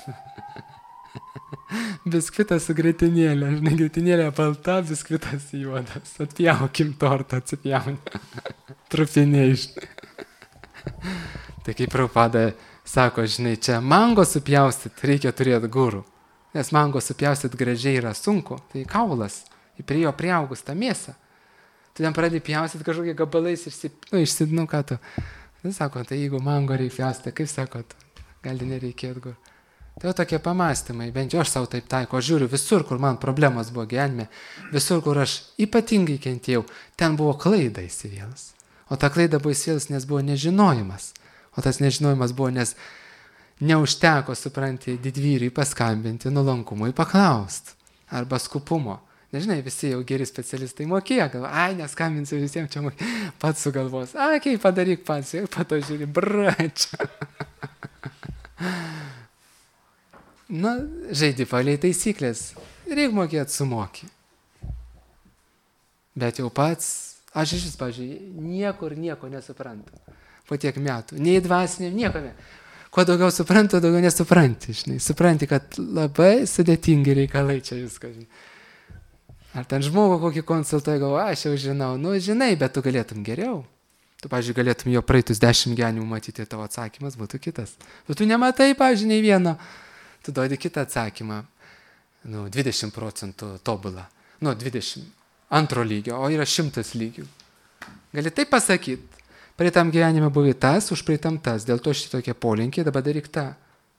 Biskvitas su grietinėlė. Grietinėlė balta, biskvitas juodas. Atpjaukim tortą, atsipjauni. Trupiniai. Tai kaip Prabhupada sako, čia mango supjaustyt reikia turėti guru. Nes mango supjaustyt gražiai yra sunku. Tai kaulas. Prie jo priaugus tą mėsą. Tu ten pradėjai pjaustyt kažkokie gabalais ką tu. Tai sako, tai jeigu mango reikia pjaustyti, kaip sako, gali nereikėti guru. Tai tokie pamastymai, bent jau aš savo taip taiko, aš žiūriu visur, kur man problemos buvo gyvenime, visur, kur aš ypatingai kentėjau, ten buvo klaida įsivėlas. O ta klaida buvo įsivėlas, nes buvo nežinojimas. O tas nežinojimas buvo, nes neužteko, supranti, didvyriui paskambinti, nuolankumui paklausti. Arba skupumo. Nežinai, visi jau geri specialistai mokėjo, galva, neskambinsiu visiems čia pats sugalvos. Padaryk pats, jau pato žiūri, bračia. Žaidi paliai taisyklės. Reikia mokėti sumoki. Bet jau pats, aš iš vis, pavyzdžiui, nieko nesuprantu. Po tiek metų. Nei dvasiniam, nieko ne. Kuo daugiau suprantu, daugiau nesupranti. Supranti, kad labai sudėtingi reikalai čia viskas. Ar ten žmogų kokį konsultuoja, galvoja, aš jau žinau. Žinai, bet tu galėtum geriau. Tu, pavyzdžiui, galėtum jo praeitus 10 gyvenimų matyti, tavo atsakymas būtų kitas. Bet tu nematai, pavyzdžiui, nei vieno. Tu duodi kitą atsakymą, 20% tobulą, 22 lygio, o yra 100 lygių. Gali taip pasakyti, praeitam gyvenime buvai tas, už praeitam tas, dėl to šitokie polinkiai, dabar daryk tą.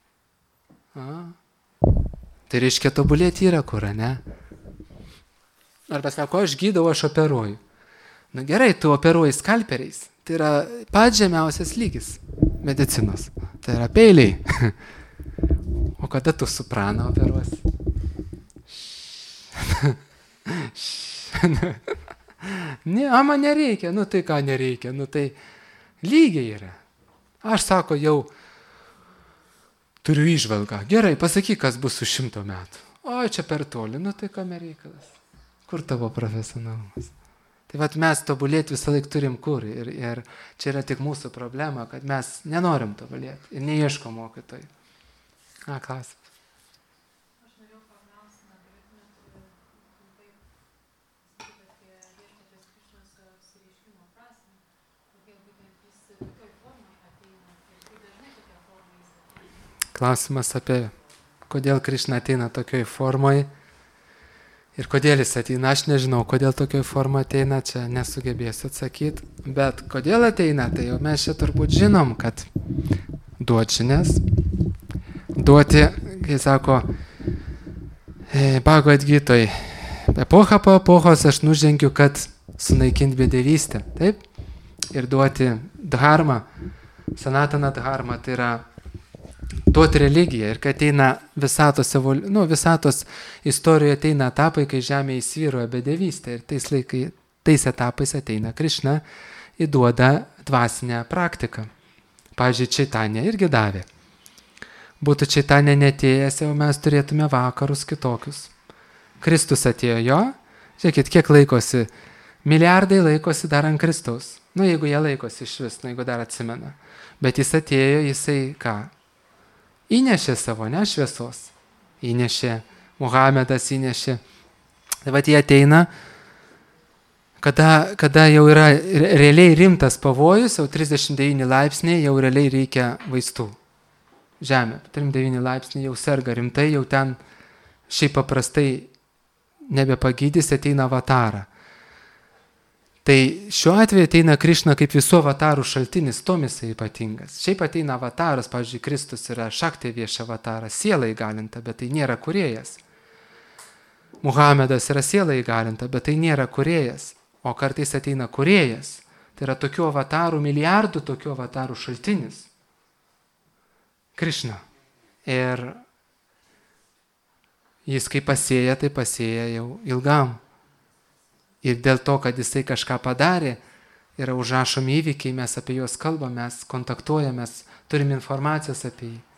Tai reiškia, tobulėti yra kur, ne? Arba sako, aš gydau, aš operuoju. Gerai, tu operuoji skalperiais, tai yra pats žemiausias lygis medicinos, tai yra peiliai. O kada tu sopraną operuosi? Ne, man nereikia, nu tai ką nereikia, nu tai lygiai yra. Aš sako, jau turiu įžvalgą. Gerai, pasakyk, kas bus už 100 metų. O, čia per toli, nu tai kame reikalas. Kur tavo profesionalumas? Tai vat mes tobulėti visą laiką turim kur. Ir čia yra tik mūsų problema, kad mes nenorim tobulėti ir neieško mokytojų. Klausimas. Aš norėjau paklausti, galėtumėt trumpai pasakyti apie viešpaties Krišnos apsireiškimo prasmę, kodėl būtent jis tokioj formai ateina ir kaip dažnai tokia forma jis ateina. Klausimas apie kodėl Krišna ateina tokioj formoj ir kodėl jis ateina. Aš nežinau, kodėl tokioj formoj ateina, čia nesugebėsiu atsakyti, bet kodėl ateina, tai jau mes čia turbūt žinom, kad duoti žinias, duoti, kai sako, Bhagavad Gitoj, epocha po epochos aš nužengiu, kad sunaikinti bedevystę, taip? Ir duoti dharmą, sanatana dharmą, tai yra duoti religiją ir kad ateina visatos istorijoje ateina etapai, kai žemė įsvyruoja bedevystė ir tais etapais ateina Krišna įduoda dvasinę praktiką. Pavyzdžiui, Čaitanė irgi davė. Būtų Čaitanė netėjęs, jau mes turėtume vakarus kitokius. Kristus atėjo jo, žiūrėkit, kiek laikosi, milijardai laikosi dar ant Kristaus. Jeigu jie laikosi iš vis, jeigu dar atsimena. Bet jis atėjo, jisai ką? Įnešė savo, ne šviesos. Įnešė, Muhamedas įnešė. Tai vat jie ateina, kada jau yra realiai rimtas pavojus, jau 39 laipsniai, jau realiai reikia vaistų. Žemė, 39 laipsniai jau serga rimtai, jau ten šiaip paprastai nebepagydys, ateina avatara. Tai šiuo atveju ateina Krišna kaip visų avatarų šaltinis, tom jisai ypatingas. Šiaip ateina avataras, pavyzdžiui, Kristus yra šaktė vieš avataras, siela įgalinta, bet tai nėra kūrėjas. Muhamedas yra siela įgalinta, bet tai nėra kūrėjas. O kartais ateina kūrėjas. Tai yra tokių avatarų, milijardų tokių avatarų šaltinis. Krišna. Ir jis kai pasėja, tai pasėja jau ilgam. Ir dėl to, kad jisai kažką padarė, yra užrašomi įvykiai, mes apie juos kalbame, mes kontaktuojame, mes turim informacijos apie jį.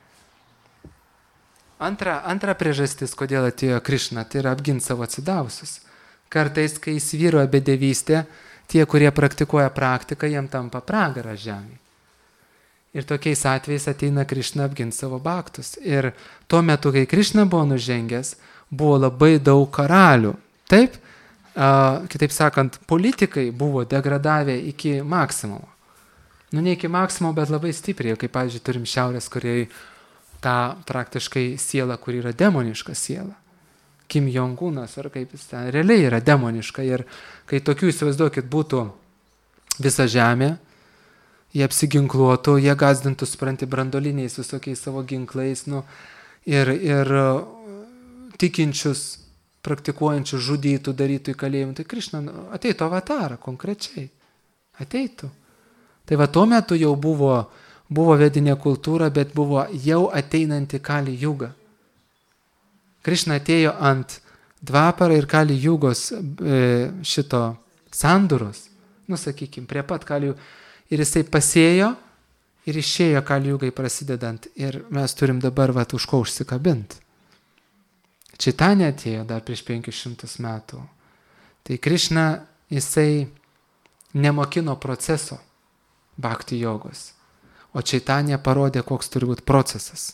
Antra priežastis, kodėl atėjo Krišna, tai yra apginti savo atsidavusius. Kartais, kai įsivyruoja bedevystė, tie, kurie praktikuoja praktiką, jiem tampa pragaras žemė. Ir tokiais atvejais ateina Krišna apginti savo baktus. Ir tuo metu, kai Krišna buvo nužengęs, buvo labai daug karalių. Taip? Kitaip sakant, politikai buvo degradavę iki maksimumo. Ne iki maksimumo, bet labai stipriai, kaip, pavyzdžiui, turim Šiaurės Korėjai tą praktiškai sielą, kur yra demoniška siela. Kim Jong-unas, ar kaip jis ten, realiai yra demoniška. Ir kai tokių, įsivaizduokit, būtų visa žemė, jie apsiginkluotų, jie gazdintų, supranti, brandoliniais visokiais savo ginklais, ir tikinčius, praktikuojančių, žudytų, darytų į kalėjimą, tai Krišna ateitų avatarą konkrečiai. Ateitų. Tai va tuo metu jau buvo vedinė kultūra, bet buvo jau ateinanti Kali Juga. Krišna atėjo ant Dvapara ir Kali Jugos šito sandūros, sakykime, prie pat Kali Jugos. Ir jisai pasėjo ir išėjo Kali Jugai prasidedant. Ir mes turim dabar už ko užsikabinti. Čaitanė atėjo dar prieš 500 metų. Tai Krišna, jisai nemokino proceso bhakti jogos. O Čaitanė parodė, koks turi būti procesas.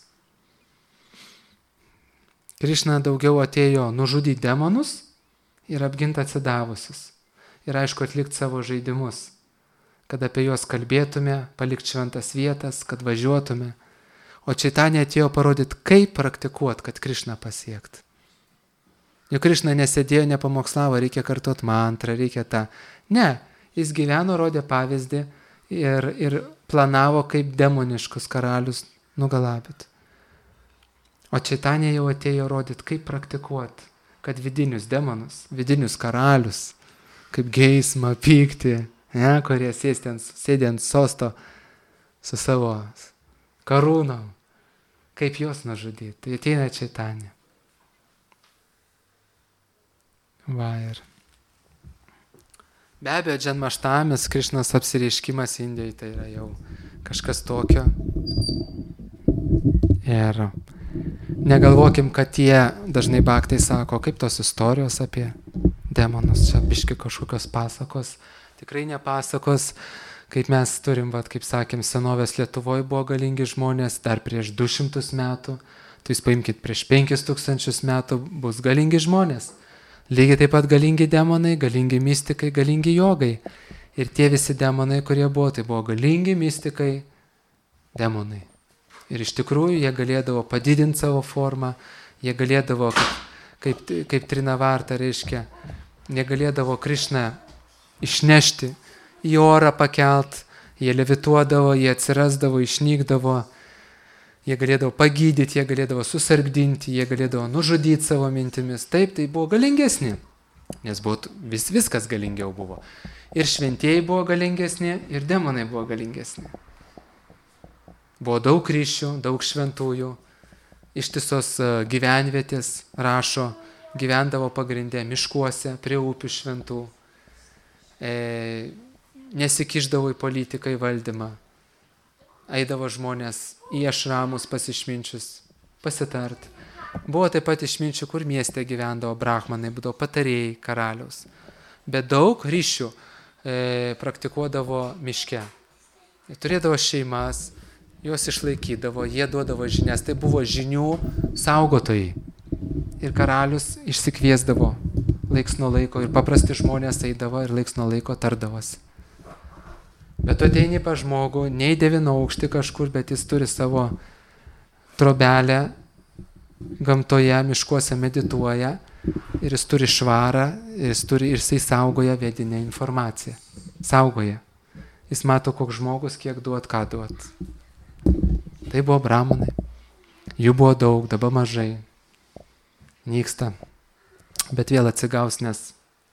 Krišna daugiau atėjo nužudyti demonus ir apginti atsidavusius. Ir aišku, atlikti savo žaidimus. Kad apie juos kalbėtume, palikti šventas vietas, kad važiuotume. O Čaitanė atėjo parodyti, kaip praktikuoti, kad Krišna pasiekti. Juk Krišna nesėdėjo, nepamokslavo, reikia kartuoti mantrą, reikia tą. Ne, jis gyveno, rodė pavyzdį ir planavo, kaip demoniškus karalius nugalabyti. O Čaitanė jau atėjo rodyti, kaip praktikuoti, kad vidinius demonus, vidinius karalius, kaip geismą, pyktį, kurie sėdė ant sosto su savo karūnom, kaip juos nužudyti. Tai ateina Čaitanė. Va ir Be abejo, Džanmaštamis, Krišnos apsireiškimas Indijoje, tai yra jau kažkas tokio. Ir negalvokim, kad tie dažnai baktai sako, kaip tos istorijos apie demonus, čia biški kažkokios pasakos, tikrai ne pasakos, kaip mes turim, kaip sakėm, senovės Lietuvoje buvo galingi žmonės, dar prieš 200 metų, tai jūs paimkite, prieš 5000 metų bus galingi žmonės. Lygiai taip pat galingi demonai, galingi mystikai, galingi jogai. Ir tie visi demonai, kurie buvo, tai buvo galingi mystikai, demonai. Ir iš tikrųjų jie galėdavo padidinti savo formą, jie galėdavo, kaip Trinavarta reiškia, jie galėdavo Krišną išnešti, į orą pakelt, jie levituodavo, jie atsirasdavo, išnykdavo, jie galėdavo pagydyti, jie galėdavo susargdinti, jie galėdavo nužudyti savo mintimis. Taip, tai buvo galingesni, nes buvo, viskas galingiau buvo. Ir šventieji buvo galingesni, ir demonai buvo galingesni. Buvo daug ryšių, daug šventųjų, ištisos gyvenvietės, rašo, gyvendavo pagrindė miškuose, prie upių šventų, nesikišdavo į politiką, į valdymą. Eidavo žmonės į ašramus pasišminčius, pasitart. Buvo taip pat išminčių, kur mieste gyvendavo brahmanai, būdavo patarėjai karaliaus. Bet daug ryšių praktikuodavo miške. Turėdavo šeimas, juos išlaikydavo, jie duodavo žinias, tai buvo žinių saugotojai. Ir karalius išsikviesdavo laiks nuo laiko ir paprasti žmonės eidavo ir laiks nuo laiko tardavosi. Bet tu ateini pa žmogų, ne į 9 aukštį kažkur, bet jis turi savo trobelę gamtoje, miškuose medituoja ir jis turi švarą ir jisai saugoja vedinę informaciją. Saugoja. Jis mato, koks žmogus, kiek duot, ką duot. Tai buvo brahmanai. Jų buvo daug, dabar mažai. Nyksta. Bet vėl atsigaus, nes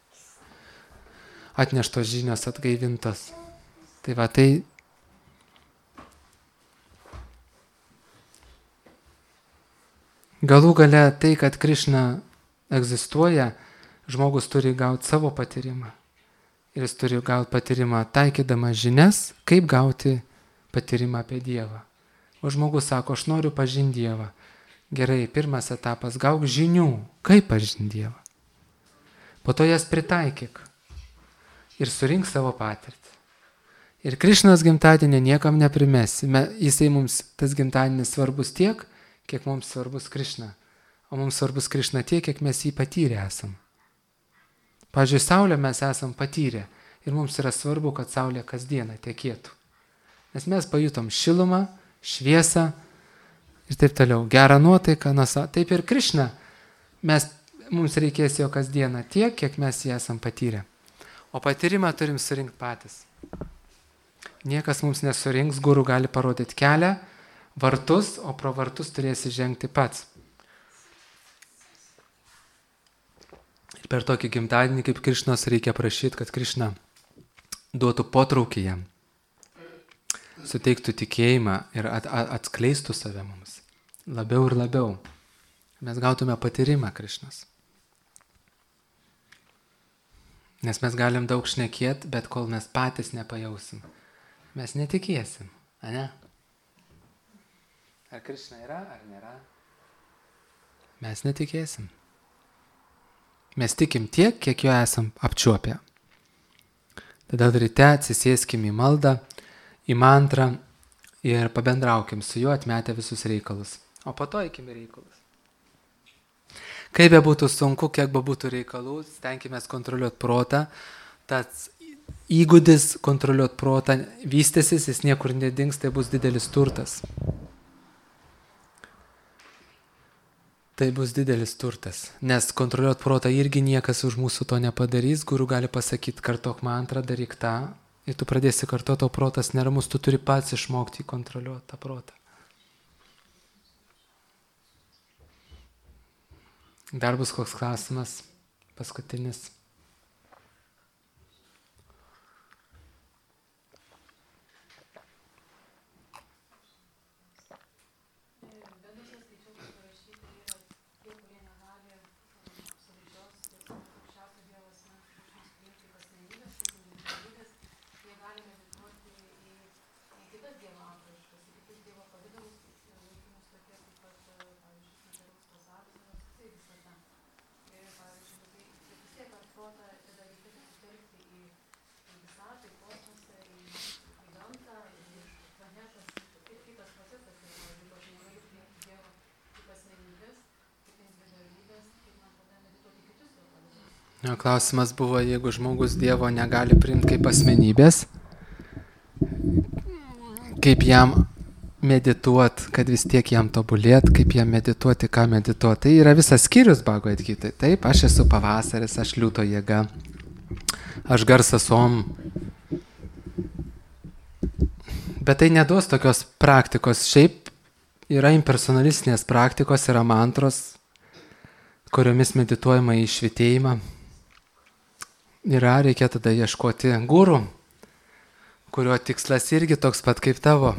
atneštos žinios atgaivintos. Tai va, tai galų gale tai, kad Krišna egzistuoja, žmogus turi gauti savo patyrimą. Ir jis turi gauti patyrimą taikydama žinias, kaip gauti patyrimą apie Dievą. O žmogus sako, aš noriu pažinti Dievą. Gerai, pirmas etapas, gauk žinių, kaip pažinti Dievą. Po to jas pritaikyk ir surink savo patirtį. Ir Krišnos gimtadienį niekam neprimesi. Jisai mums, tas gimtadienis svarbus tiek, kiek mums svarbus Krišna. O mums svarbus Krišna tiek, kiek mes jį patyrę esam. Pavyzdžiui, Saulę mes esam patyrę. Ir mums yra svarbu, kad Saulė kasdieną tekėtų. Nes mes pajutom šilumą, šviesą ir taip toliau. Gerą nuotaiką, taip ir Krišna. Mums reikės jo kasdieną tiek, kiek mes jį esam patyrę. O patyrimą turim surinkti patys. Niekas mums nesurinks, guru gali parodyti kelią, vartus, o pro vartus turėsi žengti pats. Ir per tokį gimtadienį kaip Krišnos reikia prašyti, kad Krišna duotų potraukį jam, suteiktų tikėjimą ir atskleistų save mums. Labiau ir labiau. Mes gautume patyrimą Krišnos. Nes mes galim daug šnekėti, bet kol mes patys nepajausim, mes netikėsim, ane? Ar Krišna yra, ar nėra? Mes netikėsim. Mes tikim tiek, kiek jo esam apčiuopę. Tada ryte atsisėskim į maldą, į mantrą ir pabendraukim su juo, atmetę visus reikalus. O po to eikim į reikalus. Kaip be būtų sunku, kiek be būtų reikalų, stenkimės kontroliuoti protą. Tas įgūdis kontroliuoti protą vystysis, jis niekur nedings, tai bus didelis turtas. Tai bus didelis turtas, nes kontroliuoti protą irgi niekas už mūsų to nepadarys. Guru gali pasakyti, kartok mantrą, daryk tą, ir tu pradėsi kartoti, o protas neramus, tu turi pats išmokti kontroliuoti tą protą. Dar bus koks klausimas, paskutinis. šviesa. Ir, pavyzdžiui, tai vis tiek ar protą tada reikėtų sutelkti į visatą, į kosmosą, į gamtą, į planetas, kaip tas procesas yra, pavyzdžiui, aš negaliu priimti Dievo kaip asmenybės, kaip individualybės, kaip man tada medituoti kitus jo pavyzdžius. Klausimas buvo, jeigu žmogus Dievo negali priimti kaip asmenybės, kaip jam medituot, kad vis tiek jam tobulėt, kaip jam medituoti, ką medituoti. Tai yra visas skyrius Bhagavad Gita. Taip, aš esu pavasaris, aš liūto jėga, aš garsas om. Bet tai neduos tokios praktikos. Šiaip yra impersonalistinės praktikos, yra mantros, kuriomis medituojama į švitėjimą. Reikia tada ieškoti gurų, kurio tikslas irgi toks pat kaip tavo.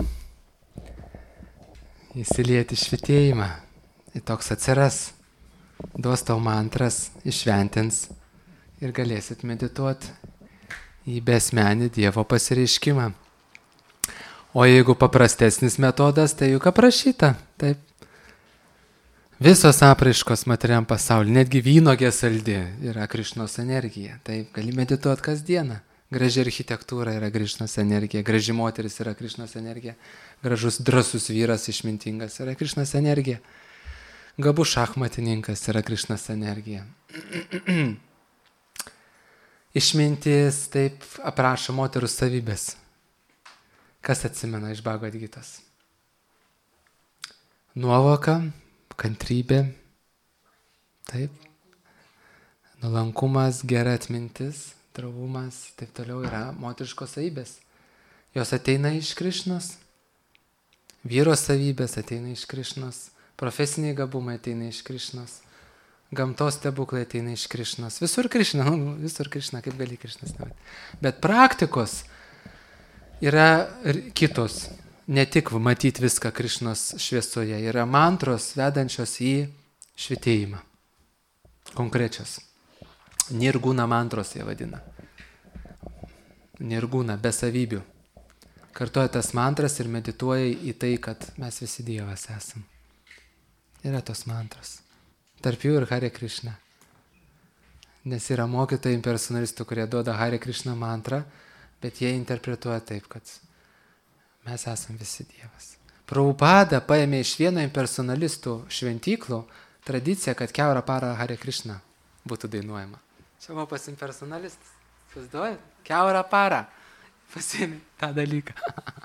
Įsilieti švitėjimą. Ir toks atsiras. Duos tau mantras, išventins ir galėsit medituoti į besmenį Dievo pasireiškimą. O jeigu paprastesnis metodas, tai juk aprašyta. Taip. Visos apraiškos materialiam pasauliu, netgi vynogė saldi yra Krišnos energija. Taip, gali medituoti kasdieną. Graži architektūra yra Krišnos energija, graži moteris yra Krišnos energija, gražus drąsus vyras išmintingas yra Krišnos energija, gabus šachmatininkas yra Krišnos energija. Išmintis taip aprašo moterų savybės. Kas atsimena iš Bhagavad Gitos? Nuovoka, kantrybė, taip, nuolankumas, gera atmintis, drovumas, taip toliau yra moteriškos savybės. Jos ateina iš Krišnos, vyro savybės ateina iš Krišnos, profesiniai gabumai ateina iš Krišnos, gamtos stebuklai ateina iš Krišnos. Visur Krišna, visur Krišna, kaip gali Krišnas nevat. Bet praktikos yra kitos. Ne tik matyti viską Krišnos šviesoje, yra mantros vedančios į švitėjimą. Konkrečios. Nirgūna mantros jie vadina. Nirgūna, be savybių. Kartuoja tas mantras ir medituoja į tai, kad mes visi Dievas esam. Yra tos mantros. Tarp jų ir Hare Krishna. Nes yra mokytojai impersonalistų, kurie duoda Hare Krishna mantrą, bet jie interpretuoja taip, kad mes esam visi Dievas. Prabhupada paėmė iš vieno impersonalistų šventyklų tradiciją, kad kiaurą parą Hare Krishna būtų dainuojama. Čia buvo pas impersonalistas. Susiduoja? Kiaurą parą. Pasiėmė tą dalyką.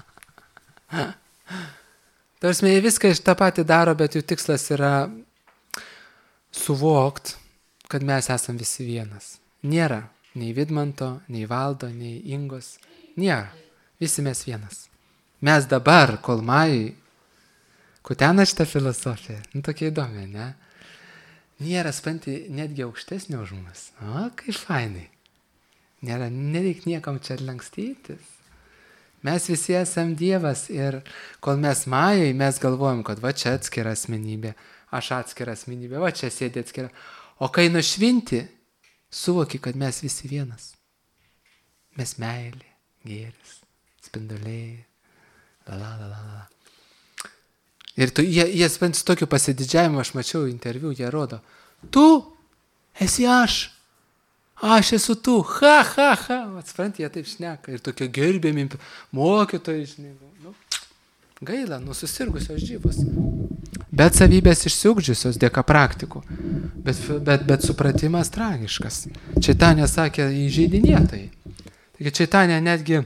Tarsi jie viską iš tą patį daro, bet jų tikslas yra suvokti, kad mes esam visi vienas. Nėra nei Vidmanto, nei Valdo, nei Ingos. Nėra. Visi mes vienas. Mes dabar, kol Majai, kutena šitą filosofiją. Tokia įdomi, ne? Nėra spanti netgi aukštesnio už mus. O, kaip fainai. Nereik niekam čia lankstytis. Mes visi esam Dievas ir kol mes Majai, mes galvojam, kad va čia atskira asmenybė, aš atskira asmenybė, va čia sėdė atskira. O kai nušvinti, suvoki, kad mes visi vienas. Mes meilė, gėris, spinduliai, la. Ir jie spends tokiu pasididžiavimu, aš mačiau interviu, jie rodo, tu esi aš esu tu, ha. Atspranti, jie taip šneka ir tokie gerbėmi mokytojai, žinai, gaila, susirgusios žyvos. Bet savybės išsiugdžiusios dėka praktikų. Bet supratimas tragiškas. Čaitanė sakė įžeidinėtojai. Taigi Čaitanė netgi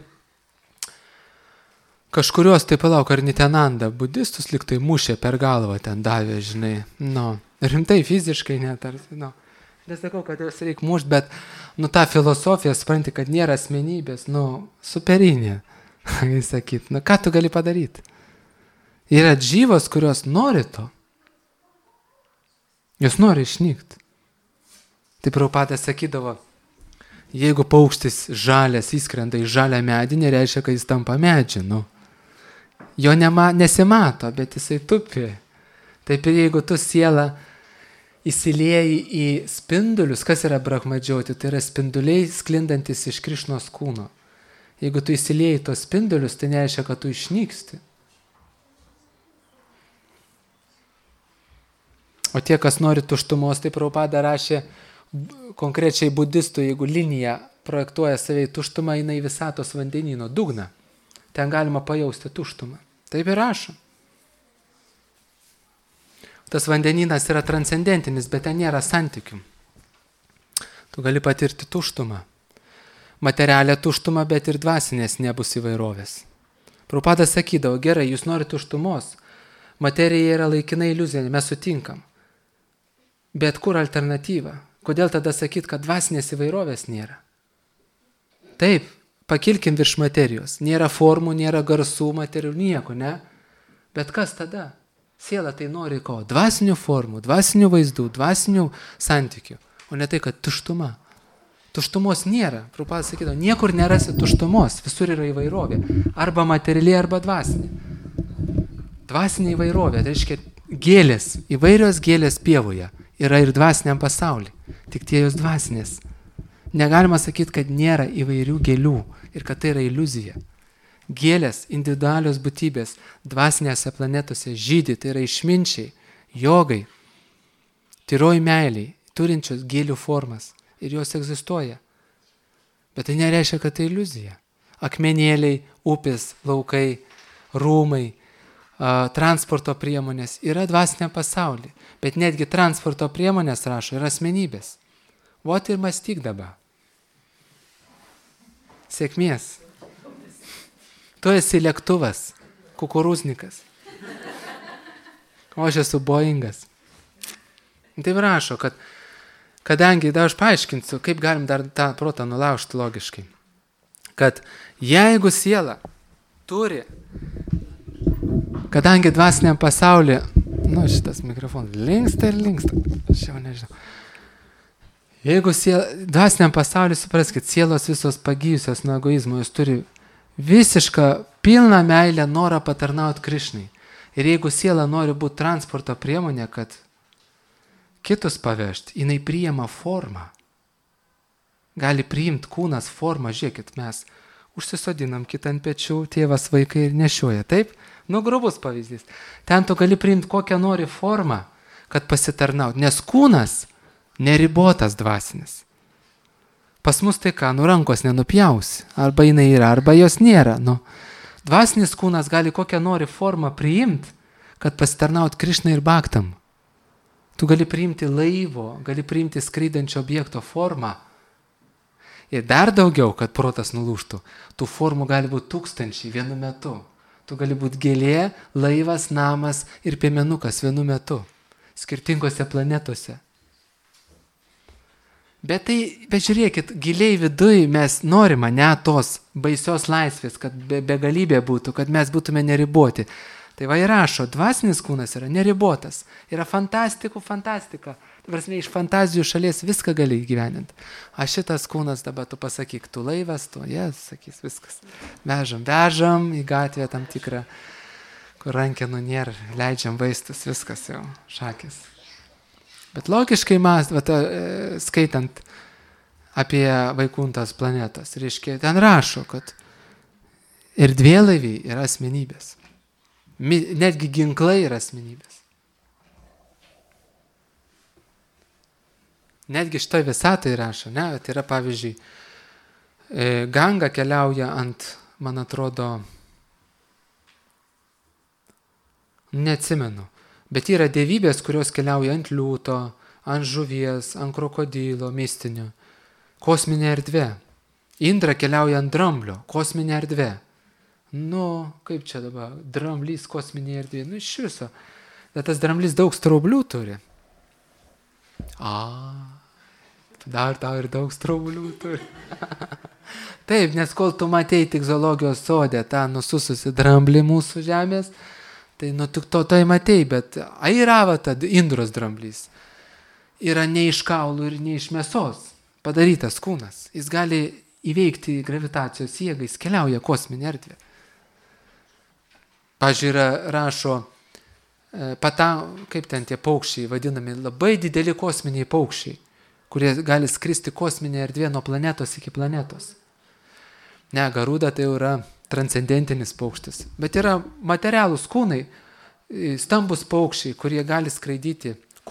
kažkurios, tai palauk, ar Nityananda budistus liktai mušė per galvą, ten davė, žinai, rimtai fiziškai net, nesakau, kad jos reikia mušti, bet, tą filosofiją supranti, kad nėra asmenybės, superinė, sakyt, ką tu gali padaryti? Yra džyvos, kurios nori to. Jos nori išnykti. Tai Prabhupada sakydavo, jeigu paukštis žalias įskrenda į žalią medį, nereiškia, kad jis tampa medžiu, Jo nesimato, bet jisai tupi. Taip ir jeigu tu siela įsilieji į spindulius, kas yra brahmadžioti, tai yra spinduliai sklindantis iš Krišnos kūno. Jeigu tu įsilieji tos spindulius, tai nereiškia, kad tu išnyksti. O tie, kas nori tuštumos, tai Prabhupada rašė konkrečiai budistų, jeigu linija projektuoja save į tuštumą, eina į visatos vandenyno dugną. Ten galima pajausti tuštumą. Taip ir rašo. Tas vandenynas yra transcendentinis, bet ten nėra santykių. Tu gali patirti tuštumą. Materialią tuštumą, bet ir dvasinės nebus įvairovės. Prabhupada sakydavo, gerai, jūs norite tuštumos. Materija yra laikina iliuzija, mes sutinkam. Bet kur alternatyva? Kodėl tada sakyt, kad dvasinės įvairovės nėra? Taip, pakilkim virš materijos. Nėra formų, nėra garsų, materijų, nieko, ne? Bet kas tada? Siela tai nori ko? Dvasinių formų, dvasinių vaizdų, dvasinių santykių. O ne tai, kad tuštuma. Tuštumos nėra. Prabhupada sakydavo, niekur nerasi tuštumos, visur yra įvairovė. Arba materiali, arba dvasinė. Dvasinė įvairovė, tai reiškia gėlės, įvairios gėlės pievoje yra ir dvasiniam pasauliu. Tik tie jos dvasinės. Negalima sakyti, kad nėra įvairių gėlių ir kad tai yra iliuzija. Gėlės, individualios būtybės dvasinėse planetose žydi, tai yra išminčiai, jogai, tyroj meiliai, turinčios gėlių formas ir jos egzistuoja. Bet tai nereiškia, kad tai iliuzija. Akmenėliai, upės, laukai, rūmai, transporto priemonės yra dvasinė pasaulyje. Bet netgi transporto priemonės, rašo, yra asmenybės. Vot ir mąstyk dabar. Sėkmės. Tu esi lėktuvas, kukurūznikas. O aš esu Boeingas. Taip rašo, kad kadangi, dar aš paaiškinsiu, kaip galim dar tą protą nulaužti logiškai. Kad jeigu siela turi, kadangi dvasiniam pasaulyje, šitas mikrofonas linksta ir linksta, aš jau nežinau. Jeigu dvasiniam pasaulyje, supraskit, sielos visos pagyjusios nuo egoizmo, jos turi visišką pilną meilę norą patarnauti Krišnai. Ir jeigu siela nori būti transporto priemonė, kad kitus pavežti, jinai priima formą. Gali priimti kūnas formą, žiūrėkit, mes užsisodinam kitą ant pečių, tėvas vaikai ir nešioja, taip? Grubus pavyzdys. Ten tu gali priimti kokią nori formą, kad pasitarnauti, nes kūnas neribotas dvasinis. Pas mus tai ką, rankos nenupjausi, arba jinai yra, arba jos nėra. Dvasinis kūnas gali kokią nori formą priimti, kad pasitarnauti Krišnai ir Bhaktam. Tu gali priimti laivo, gali priimti skraidančio objekto formą. Ir dar daugiau, kad protas nulūžtų, tų formų gali būti 1000 vienu metu. Tu gali būti gėlė, laivas, namas ir piemenukas vienu metu, skirtingose planetose. Bet žiūrėkit, giliai viduj mes norime ne tos baisios laisvės, kad begalybė būtų, kad mes būtume neriboti. Tai va ir rašo, dvasinis kūnas yra neribotas, yra fantastika. Tai prasme, iš fantazijų šalies viską gali įgyveninti. A šitas kūnas dabar tu pasakyk, tu laivas, tu, sakys viskas. Vežam į gatvę tam tikrą, kur rankenų nėra, leidžiam vaistus, viskas jau, šakės. Bet logiškai skaitant apie Vaikuntos planetas, reiškia, ten rašo, kad erdvėlaiviai yra asmenybės. Netgi ginklai yra asmenybės. Netgi šitoj visatai rašo, ne? Tai yra pavyzdžiui, Ganga keliauja ant, man atrodo, neatsimenu, bet yra dievybės, kurios keliauja ant liūto, ant žuvies, ant krokodilo, mistinio, kosminė erdvė. Indra keliauja ant dramblio, kosminė erdvė. Kaip čia dabar, dramblys kosminė erdvė, iš viso. Bet tas dramblys daug straublių turi. Dar tau ir daug straublių turi. Taip, nes kol tu matei tik zoologijos sode, tą nusususi dramblį mūsų žemės, tai tik to tai matei, bet Airavata, Indros dramblys, yra ne iš kaulų ir ne iš mėsos padarytas kūnas. Jis gali įveikti gravitacijos jėgą, jis keliauja kosminę erdvę. Pavyzdžiui, rašo, kaip ten tie paukščiai vadinami, labai dideli kosminiai paukščiai, kurie gali skristi kosminę erdvę nuo planetos iki planetos. Ne, Garuda tai yra transcendentinis paukštis, bet yra materialūs kūnai, stambus paukščiai, kurie gali skraidyti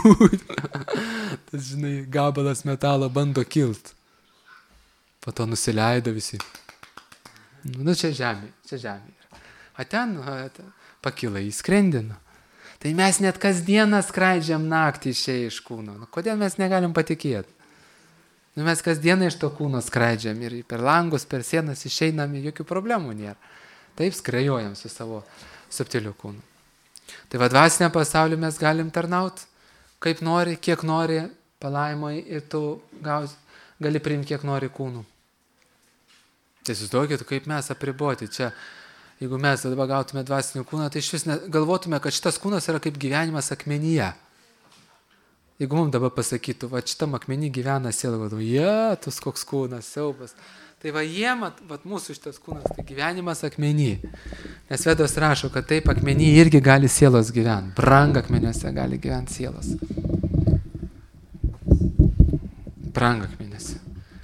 Tas, žinai, gabalas metalo bando kilt. Po to nusileido visi. Nu, čia žemė. O ten pakila, įskrendino. Tai mes net kasdieną skraidžiam naktį išėję iš kūno. Nu, kodėl mes negalim patikėti? Nu, mes kasdieną iš to kūno skraidžiam ir per langus, per sienas išeinam, jokių problemų nėra. Taip skrajojam su savo subtiliu kūnu. Tai va dvasinę pasaulį mes galim tarnauti, kaip nori, kiek nori, palaimai ir tu gali priimti kiek nori kūnų. Tai įsivaizduokit, kaip mes apriboti. Čia, jeigu mes dabar gautume dvasinį kūną, tai iš vis galvotume, kad šitas kūnas yra kaip gyvenimas akmenyje. Jeigu mums dabar pasakytų, va šitam akmenį gyvena siela, galvoju, tas koks kūnas, siaubas. Tai va mūsų šitas kūnas, tai gyvenimas akmenį. Nes Vedos rašo, kad taip akmenį irgi gali sielos gyventi. Brangakmeniuose gali gyventi sielos. Brangakmeniuose.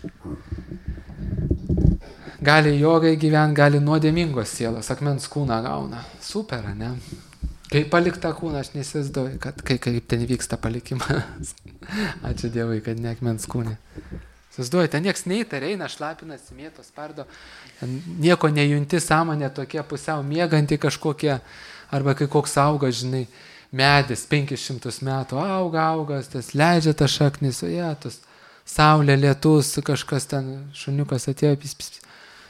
Gali jogai gyventi, gali nuodėmingos sielos, akmens kūną gauna. Super, ne? Kai paliktą kūną, aš neįsivaizduoju, kad kaip ten vyksta palikimas. Ačiū Dievui, kad ne akmens kūnė. Įsivaizduoju, ten nieks neįtarė, eina, šlapinas, mėto, spardo, nieko nejunti, sąmonė tokia pusiau mėganti kažkokia, arba kai koks auga, žinai, medis 500 metų, augas, tas leidžia tą šaknis, o tos saulė, lietus, kažkas ten, šuniukas atėjo, pis.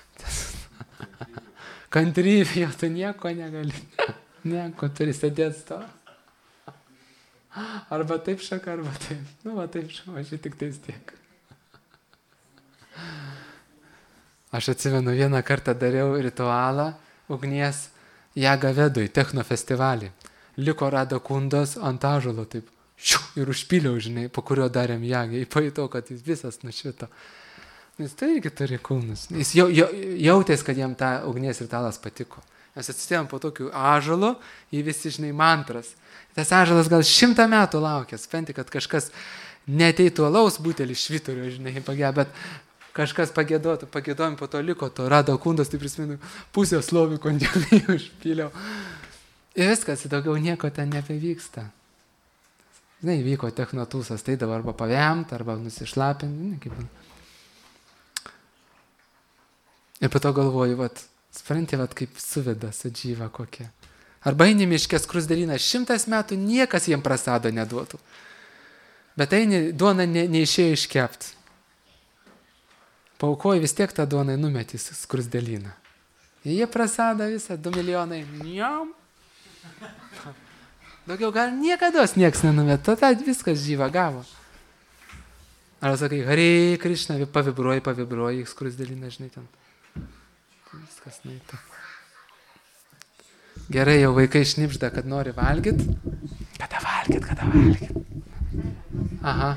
Kantrybė, tu nieko negali. Nieko, turi sėdėti to. Arba taip šaka, arba taip. Nu, va taip šaka, aš tik tais tiek. Aš atsimenu, vieną kartą dariau ritualą ugnies Jagavedui, techno festivalį. Liko rado kundos ant ąžuolo taip ir užpyliau, žinai, po kurio darėm jagą. Įpajutau, kad jis visas nušvito. Jis tai irgi turi kūnus. Jis jautės, kad jam ta ugnies ritualas patiko. Mes atsistėjom po tokių ąžuolų, jį visi, žinai, mantras. Tas ąžuolas gal 100 metų laukė, spenti, kad kažkas neteitų alaus butelį švyturio, žinai, bet kažkas pagėdojom, po to liko, to rado kundos, tai prisimenu, pusę slovių kondėlį užpyliau. Ir viskas, daugiau nieko ten nebevyksta. Žinai, vyko technotūsas, tai dabar arba pavemt, arba nusišlapinti. Ir po to galvoju, spranti, kaip suveda sadžyva kokia. Arba eini miškės krusdelyną 100 metų, niekas jiem prasado neduotų. Bet eini, duona neišėjo iškepti. Paukoji vis tiek tą duoną numetys krusdelyną. Jie prasada visą, 2 milijonai. Njom. Daugiau gal niekados nieks nenumet, tada viskas žyva gavo. Ar sakai, Hare Krishna, pavibruoji, krusdelyną, žinai, ten. Viskas neįta. Gerai, jau vaikai šnipžda, kad nori valgyt. Kada valgyt? Aha.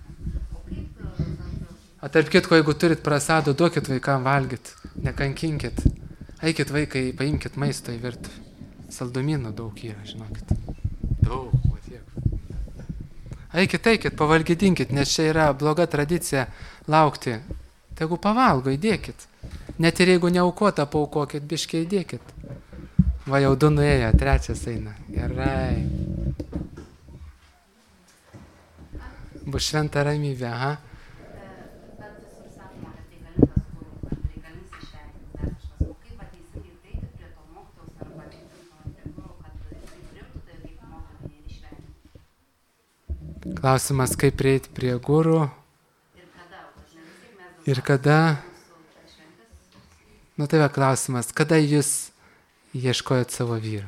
O tarp kitko, jeigu turit prasadų, duokit vaikam valgyt. Nekankinkit. Eikit vaikai, paimkit maisto į virtuvę. Saldumynų daug yra, žinokit. Daug, o tiek. Eikit, pavalgydinkit, nes čia yra bloga tradicija laukti. Tegu pavalgo, įdėkit. Net ir jeigu neaukota, paaukokit, biškiai įdėkit. Va jau 2 nuėjo, 3 eina. Gerai. Bus šventa ramybė, aha. Bet visur sakoma, kad reikalingas guru, kad reikalingas išvengti dar kažkas. O kaip pateisingai prieiti prie to mokytojos arba tinkamą prie guru, kad jisai priimtų tai kaip mokytojai ir išvengti? Klausimas, kaip prieiti prie guru. Ir kada? Nu tai va klausimas, kada jūs ieškojot savo vyro?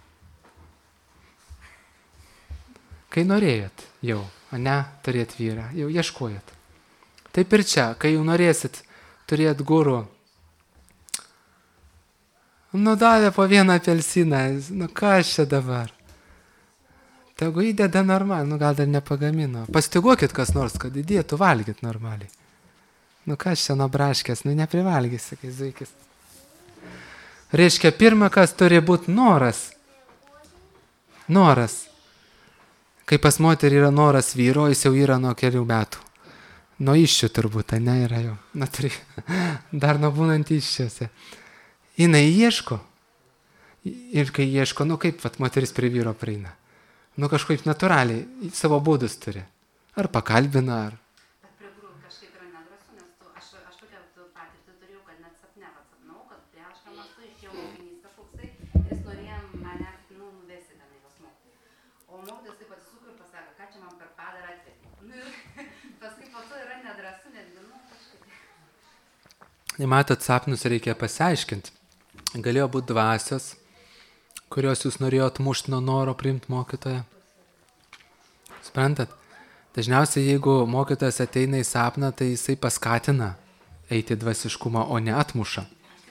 Kai norėjot jau, o ne turėt vyrą, jau ieškojot. Taip ir čia, kai jau norėsit turėt guru, Nu davė po vieną apelsiną, nu kas čia dabar? Tegu įdeda normaliai, nu gal dar nepagamino. Pastiguokit kas nors, kad įdėtų valgyt normaliai. Nu kas čia nuo braškės, nu neprivalgysi, kai zuikis. Reiškia, pirma, kas turi būti noras. Noras. Kai pas moterį yra noras vyro, jis jau yra nuo kelių metų. Nuo iščių turbūt, ne, yra jau. Na, dar nuo būnant iščiuose. Jinai ieško. Ir kai ieško, nu kaip vat, moteris prie vyro prieina. Nu kažkaip natūraliai, savo būdus turi. Ar pakalbina, ar... Bet prie grūdų kažkaip yra nedrąsu, nes aš tokią patirtį turėjau, kad net sapne atsapnau, kad prieškamas tu išėjau mokinys kažkoksai ir jis norėjo mane nuvesti ten į vasmokį. O mokytas taip atsisuko ir pasakė, ką čia man per padarą atvedė. Nu ir paskui po to yra nedrąsu, netgi, nu kažkaip. Matot, sapnus reikia pasiaiškinti. Galėjo būti dvasios, kurios jūs norėjot mušti nuo noro priimti mokytoją. Suprantat? Dažniausiai, jeigu mokytojas ateina į sapną, tai jisai paskatina eiti dvasiškumą, o ne atmuša.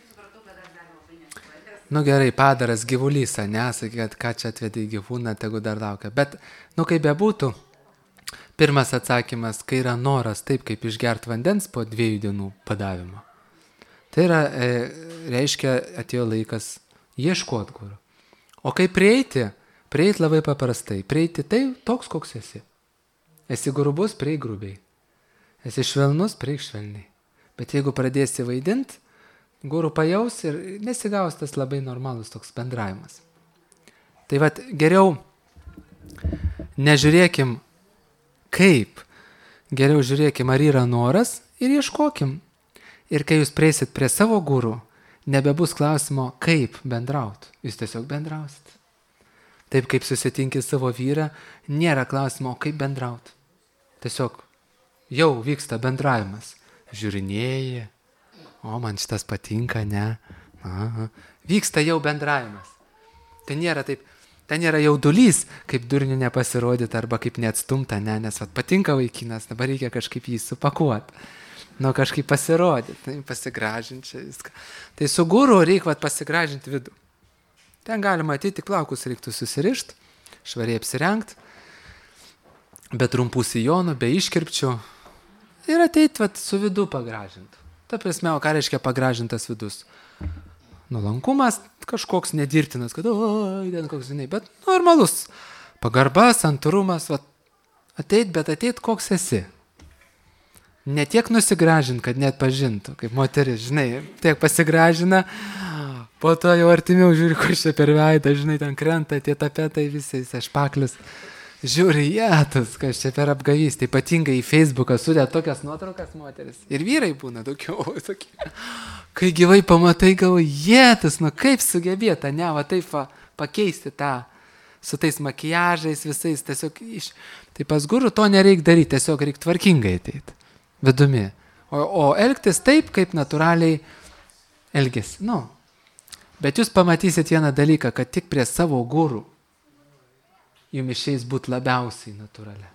Nu gerai, padaras gyvulys, ne, sakykit, ką čia atvedė į gyvūną, tegu dar laukia. Bet, nu kaip bebūtų, pirmas atsakymas, kai yra noras taip, kaip išgerti vandens po 2 dienų padavimo. Tai yra, reiškia, atėjo laikas ieškoti guru. O kaip prieiti labai paprastai. Prieiti tai toks, koks esi. Esi grubus, prieik grubiai. Esi švelnus, prieik švelniai. Bet jeigu pradėsi vaidinti, guru pajaus ir nesigaus tas labai normalus toks bendravimas. Tai vat geriau nežiūrėkim kaip. Geriau žiūrėkim, ar yra noras ir ieškokim. Ir kai jūs prieisit prie savo guru, nebebus klausimo, kaip bendraut. Jūs tiesiog bendrausit. Taip kaip susitinki savo vyrą, nėra klausimo, kaip bendraut. Tiesiog jau vyksta bendravimas. Žiūrinėji, o man šitas patinka, ne. Aha. Vyksta jau bendravimas. Tai nėra taip, ten nėra jaudulys, kaip durnių nepasirodyti arba kaip neatstumta, ne, nes vat, patinka vaikinas, dabar reikia kažkaip jį supakuoti. Nu, kažkaip pasirodyti, pasigražinti čia viską. Tai su guru reikia pasigražinti vidų. Ten galima ateiti, plaukus reiktų susirišti, švariai apsirengti, be trumpų sijonų, be iškirpčių ir ateiti su vidu pagražinti. Ta prasme, o ką reiškia pagražintas vidus? Nuolankumas kažkoks nedirtinas, kad ten koks, bet normalus. Pagarba, santūrumas, ateit, bet ateit koks esi. Ne tiek nusigražint, kad net pažintų, kaip moteris, žinai, tiek pasigražina, po to jau artimiau žiūri, kur čia per veidą, žinai, ten krenta tie tapetai visais, špaklius. Žiūri, jėtus, kas čia per apgavystę, ypatingai į Facebooką sudė tokias nuotraukas moteris. Ir vyrai būna daugiau tokie. Kai gyvai pamatai, galvoji, jėtus, nu kaip sugebėta, ne, va taip pakeisti tą, su tais makiažais visais, tiesiog Tai pas guru to nereik daryti, tiesiog reik tvarkingai ateiti. Vidumi. O elgtis taip, kaip natūraliai elgesi. Nu. Bet jūs pamatysit vieną dalyką, kad tik prie savo gurų jums išeis būti labiausiai natūralia.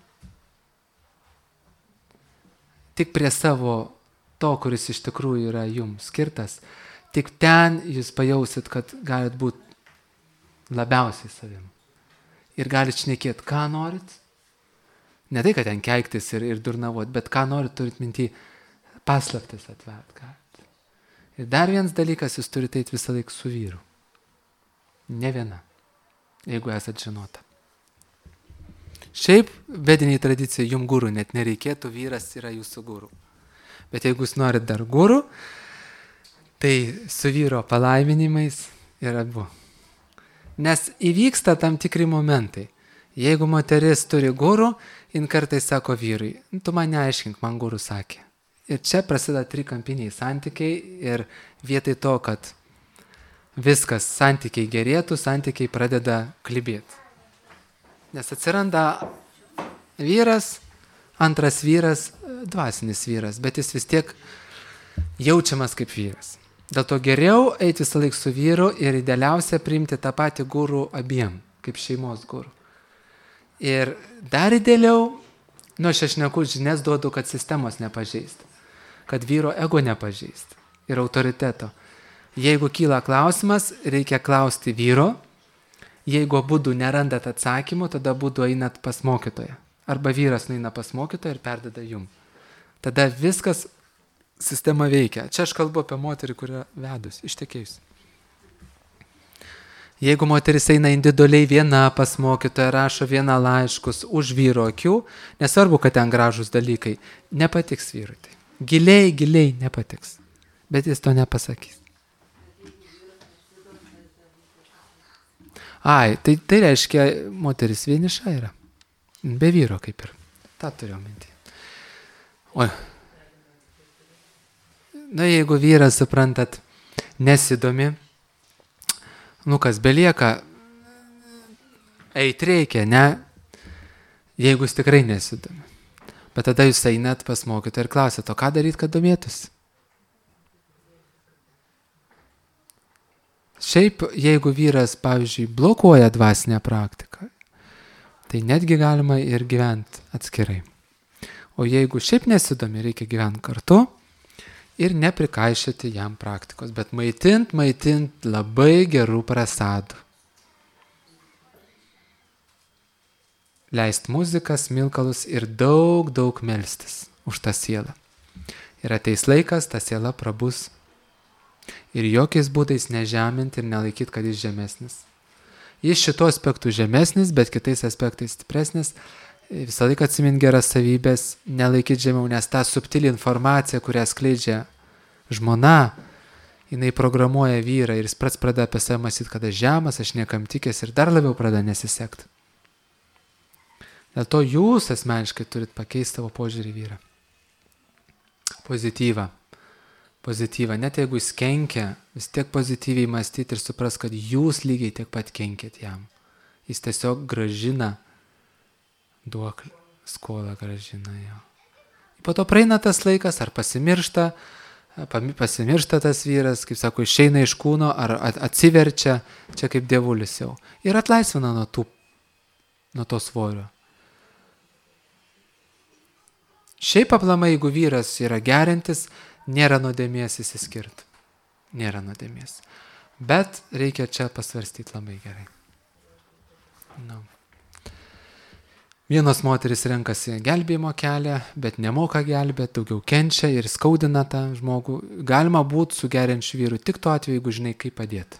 Tik prie savo to, kuris iš tikrųjų yra jums skirtas, tik ten jūs pajausit, kad galit būti labiausiai savim. Ir galit šnekėti, ką norit. Ne tai, kad ten keiktis ir durnavot, bet ką norit, turit minty paslaptis atvert. Galit. Ir dar vienas dalykas, jūs turite eiti visą laiką su vyru. Ne viena, jeigu esat žinota. Šiaip, vediniai tradicija, jums guru net nereikėtų, vyras yra jūsų guru. Bet jeigu jūs norit dar guru, tai su vyro palaiminimais ir abu. Nes įvyksta tam tikri momentai. Jeigu moteris turi guru, jin kartais sako vyrui, tu man neaiškink, man guru sakė. Ir čia prasideda trikampiniai santykiai ir vietoj to, kad viskas santykiai gerėtų, santykiai pradeda klibėti. Nes atsiranda vyras, antras vyras, dvasinis vyras, bet jis vis tiek jaučiamas kaip vyras. Dėl to geriau eiti visą laiką su vyru ir idealiausia priimti tą patį guru abiem, kaip šeimos guru. Ir dar idealiau, aš šneku žinias duodu, kad sistemos nepažeist, kad vyro ego nepažeist ir autoriteto. Jeigu kyla klausimas, reikia klausti vyro. Jeigu abudu nerandat atsakymų, tada abudu einat pas mokytoją. Arba vyras nueina pas mokytoją ir perdeda jum. Tada viskas sistema veikia. Čia aš kalbu apie moterį, kurią vedus, ištekėjus. Jeigu moteris eina individualiai viena pas mokytoją, rašo vieną laiškus už vyro akių, nesvarbu, kad ten gražūs dalykai, nepatiks vyrui tai. Giliai nepatiks. Bet jis to nepasakys. Ai, tai reiškia, moteris vieniša yra. Be vyro kaip ir. Ta turiu mintį. Oi. Na, jeigu vyras, suprantat, nesidomi, kas belieka, eit reikia, ne? Jeigu jis tikrai nesidomi. Bet tada jūs einat pas mokytoją ir klausėt, o ką daryti, kad domėtųsi? Šiaip, jeigu vyras, pavyzdžiui, blokuoja dvasinę praktiką, tai netgi galima ir gyventi atskirai. O jeigu šiaip nesidomi, reikia gyventi kartu ir neprikaišyti jam praktikos, bet maitint labai gerų prasadų. Leist muziką, smilkalus ir daug melstis už tą sielą. Ir ateis laikas, ta siela prabus. Ir jokiais būdais nežeminti ir nelaikyti, kad jis žemesnis. Jis šito aspektų žemesnis, bet kitais aspektais stipresnis. Visą laiką atsimint geras savybės, nelaikyti žemiau, nes ta subtili informacija, kurią skleidžia žmona, jinai programuoja vyrą ir jis pats pradeda apie save mąstyti, kad aš žemas, aš niekam tikęs ir dar labiau pradeda nesisekti. Dėl to jūs asmeniškai turit pakeisti savo požiūrį į vyrą. Pozityvą. Net jeigu jis kenkia, vis tiek pozityviai mąstyti ir supras, kad jūs lygiai tiek pat kenkėt jam. Jis tiesiog gražina duoklį, skolą gražina jo. Po to praeina tas laikas, ar pasimiršta tas vyras, kaip sako, išeina iš kūno, ar atsiverčia, čia kaip dievulis jau. Ir atlaisvina nuo to svorio. Šiaip aplamai, jeigu vyras yra geriantis, nėra nuodėmės įsiskirti. Nėra nuodėmės. Bet reikia čia pasvarstyti labai gerai. Vienos moteris renkasi gelbėjimo kelią, bet nemoka gelbėti, daugiau kenčia ir skaudina tą žmogų. Galima būti su geriančiu vyru tik tuo atveju, jeigu žinai, kaip padėti.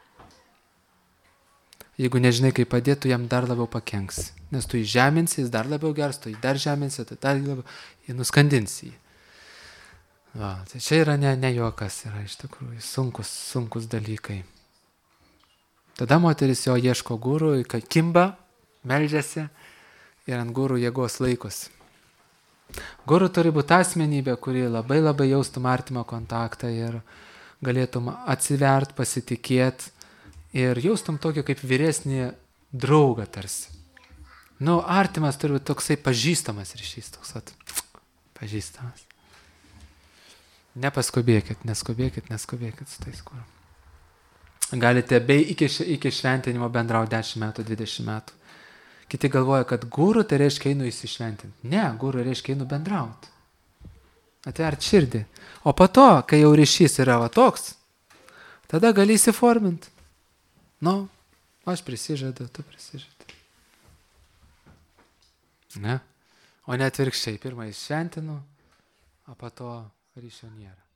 Jeigu nežinai, kaip padėti, tu jam dar labiau pakenksi. Nes tu jį žeminsi, jis dar labiau gers, tu jį dar žeminsi, tu dar labiau jį nuskandinsi jį. Tai čia yra ne juokas, yra iš tikrųjų sunkus dalykai. Tada moteris jo ieško gurų, kimba, meldžiasi ir ant gurų jėgos laikosi. Gurų turi būti asmenybė, kuri labai jaustum artimą kontaktą ir galėtum atsivert, pasitikėti ir jaustum tokį kaip vyresnį draugą tarsi. Artimas turi būti toksai pažįstamas ryšys, pažįstamas. Nepaskubėkit su tais guru. Galite iki šventinimo bendrauti 10 metų, 20 metų. Kiti galvoja, kad guru tai reiškia einu įsišventinti. Ne, guru reiškia einu bendrauti. Atvert širdį. O po to, kai jau ryšys yra toks, tada gali įsiforminti. Aš prisižadu, tu prisižadu. Ne? O ne atvirkščiai, pirmą įšventinu, o po to ryšio nėra.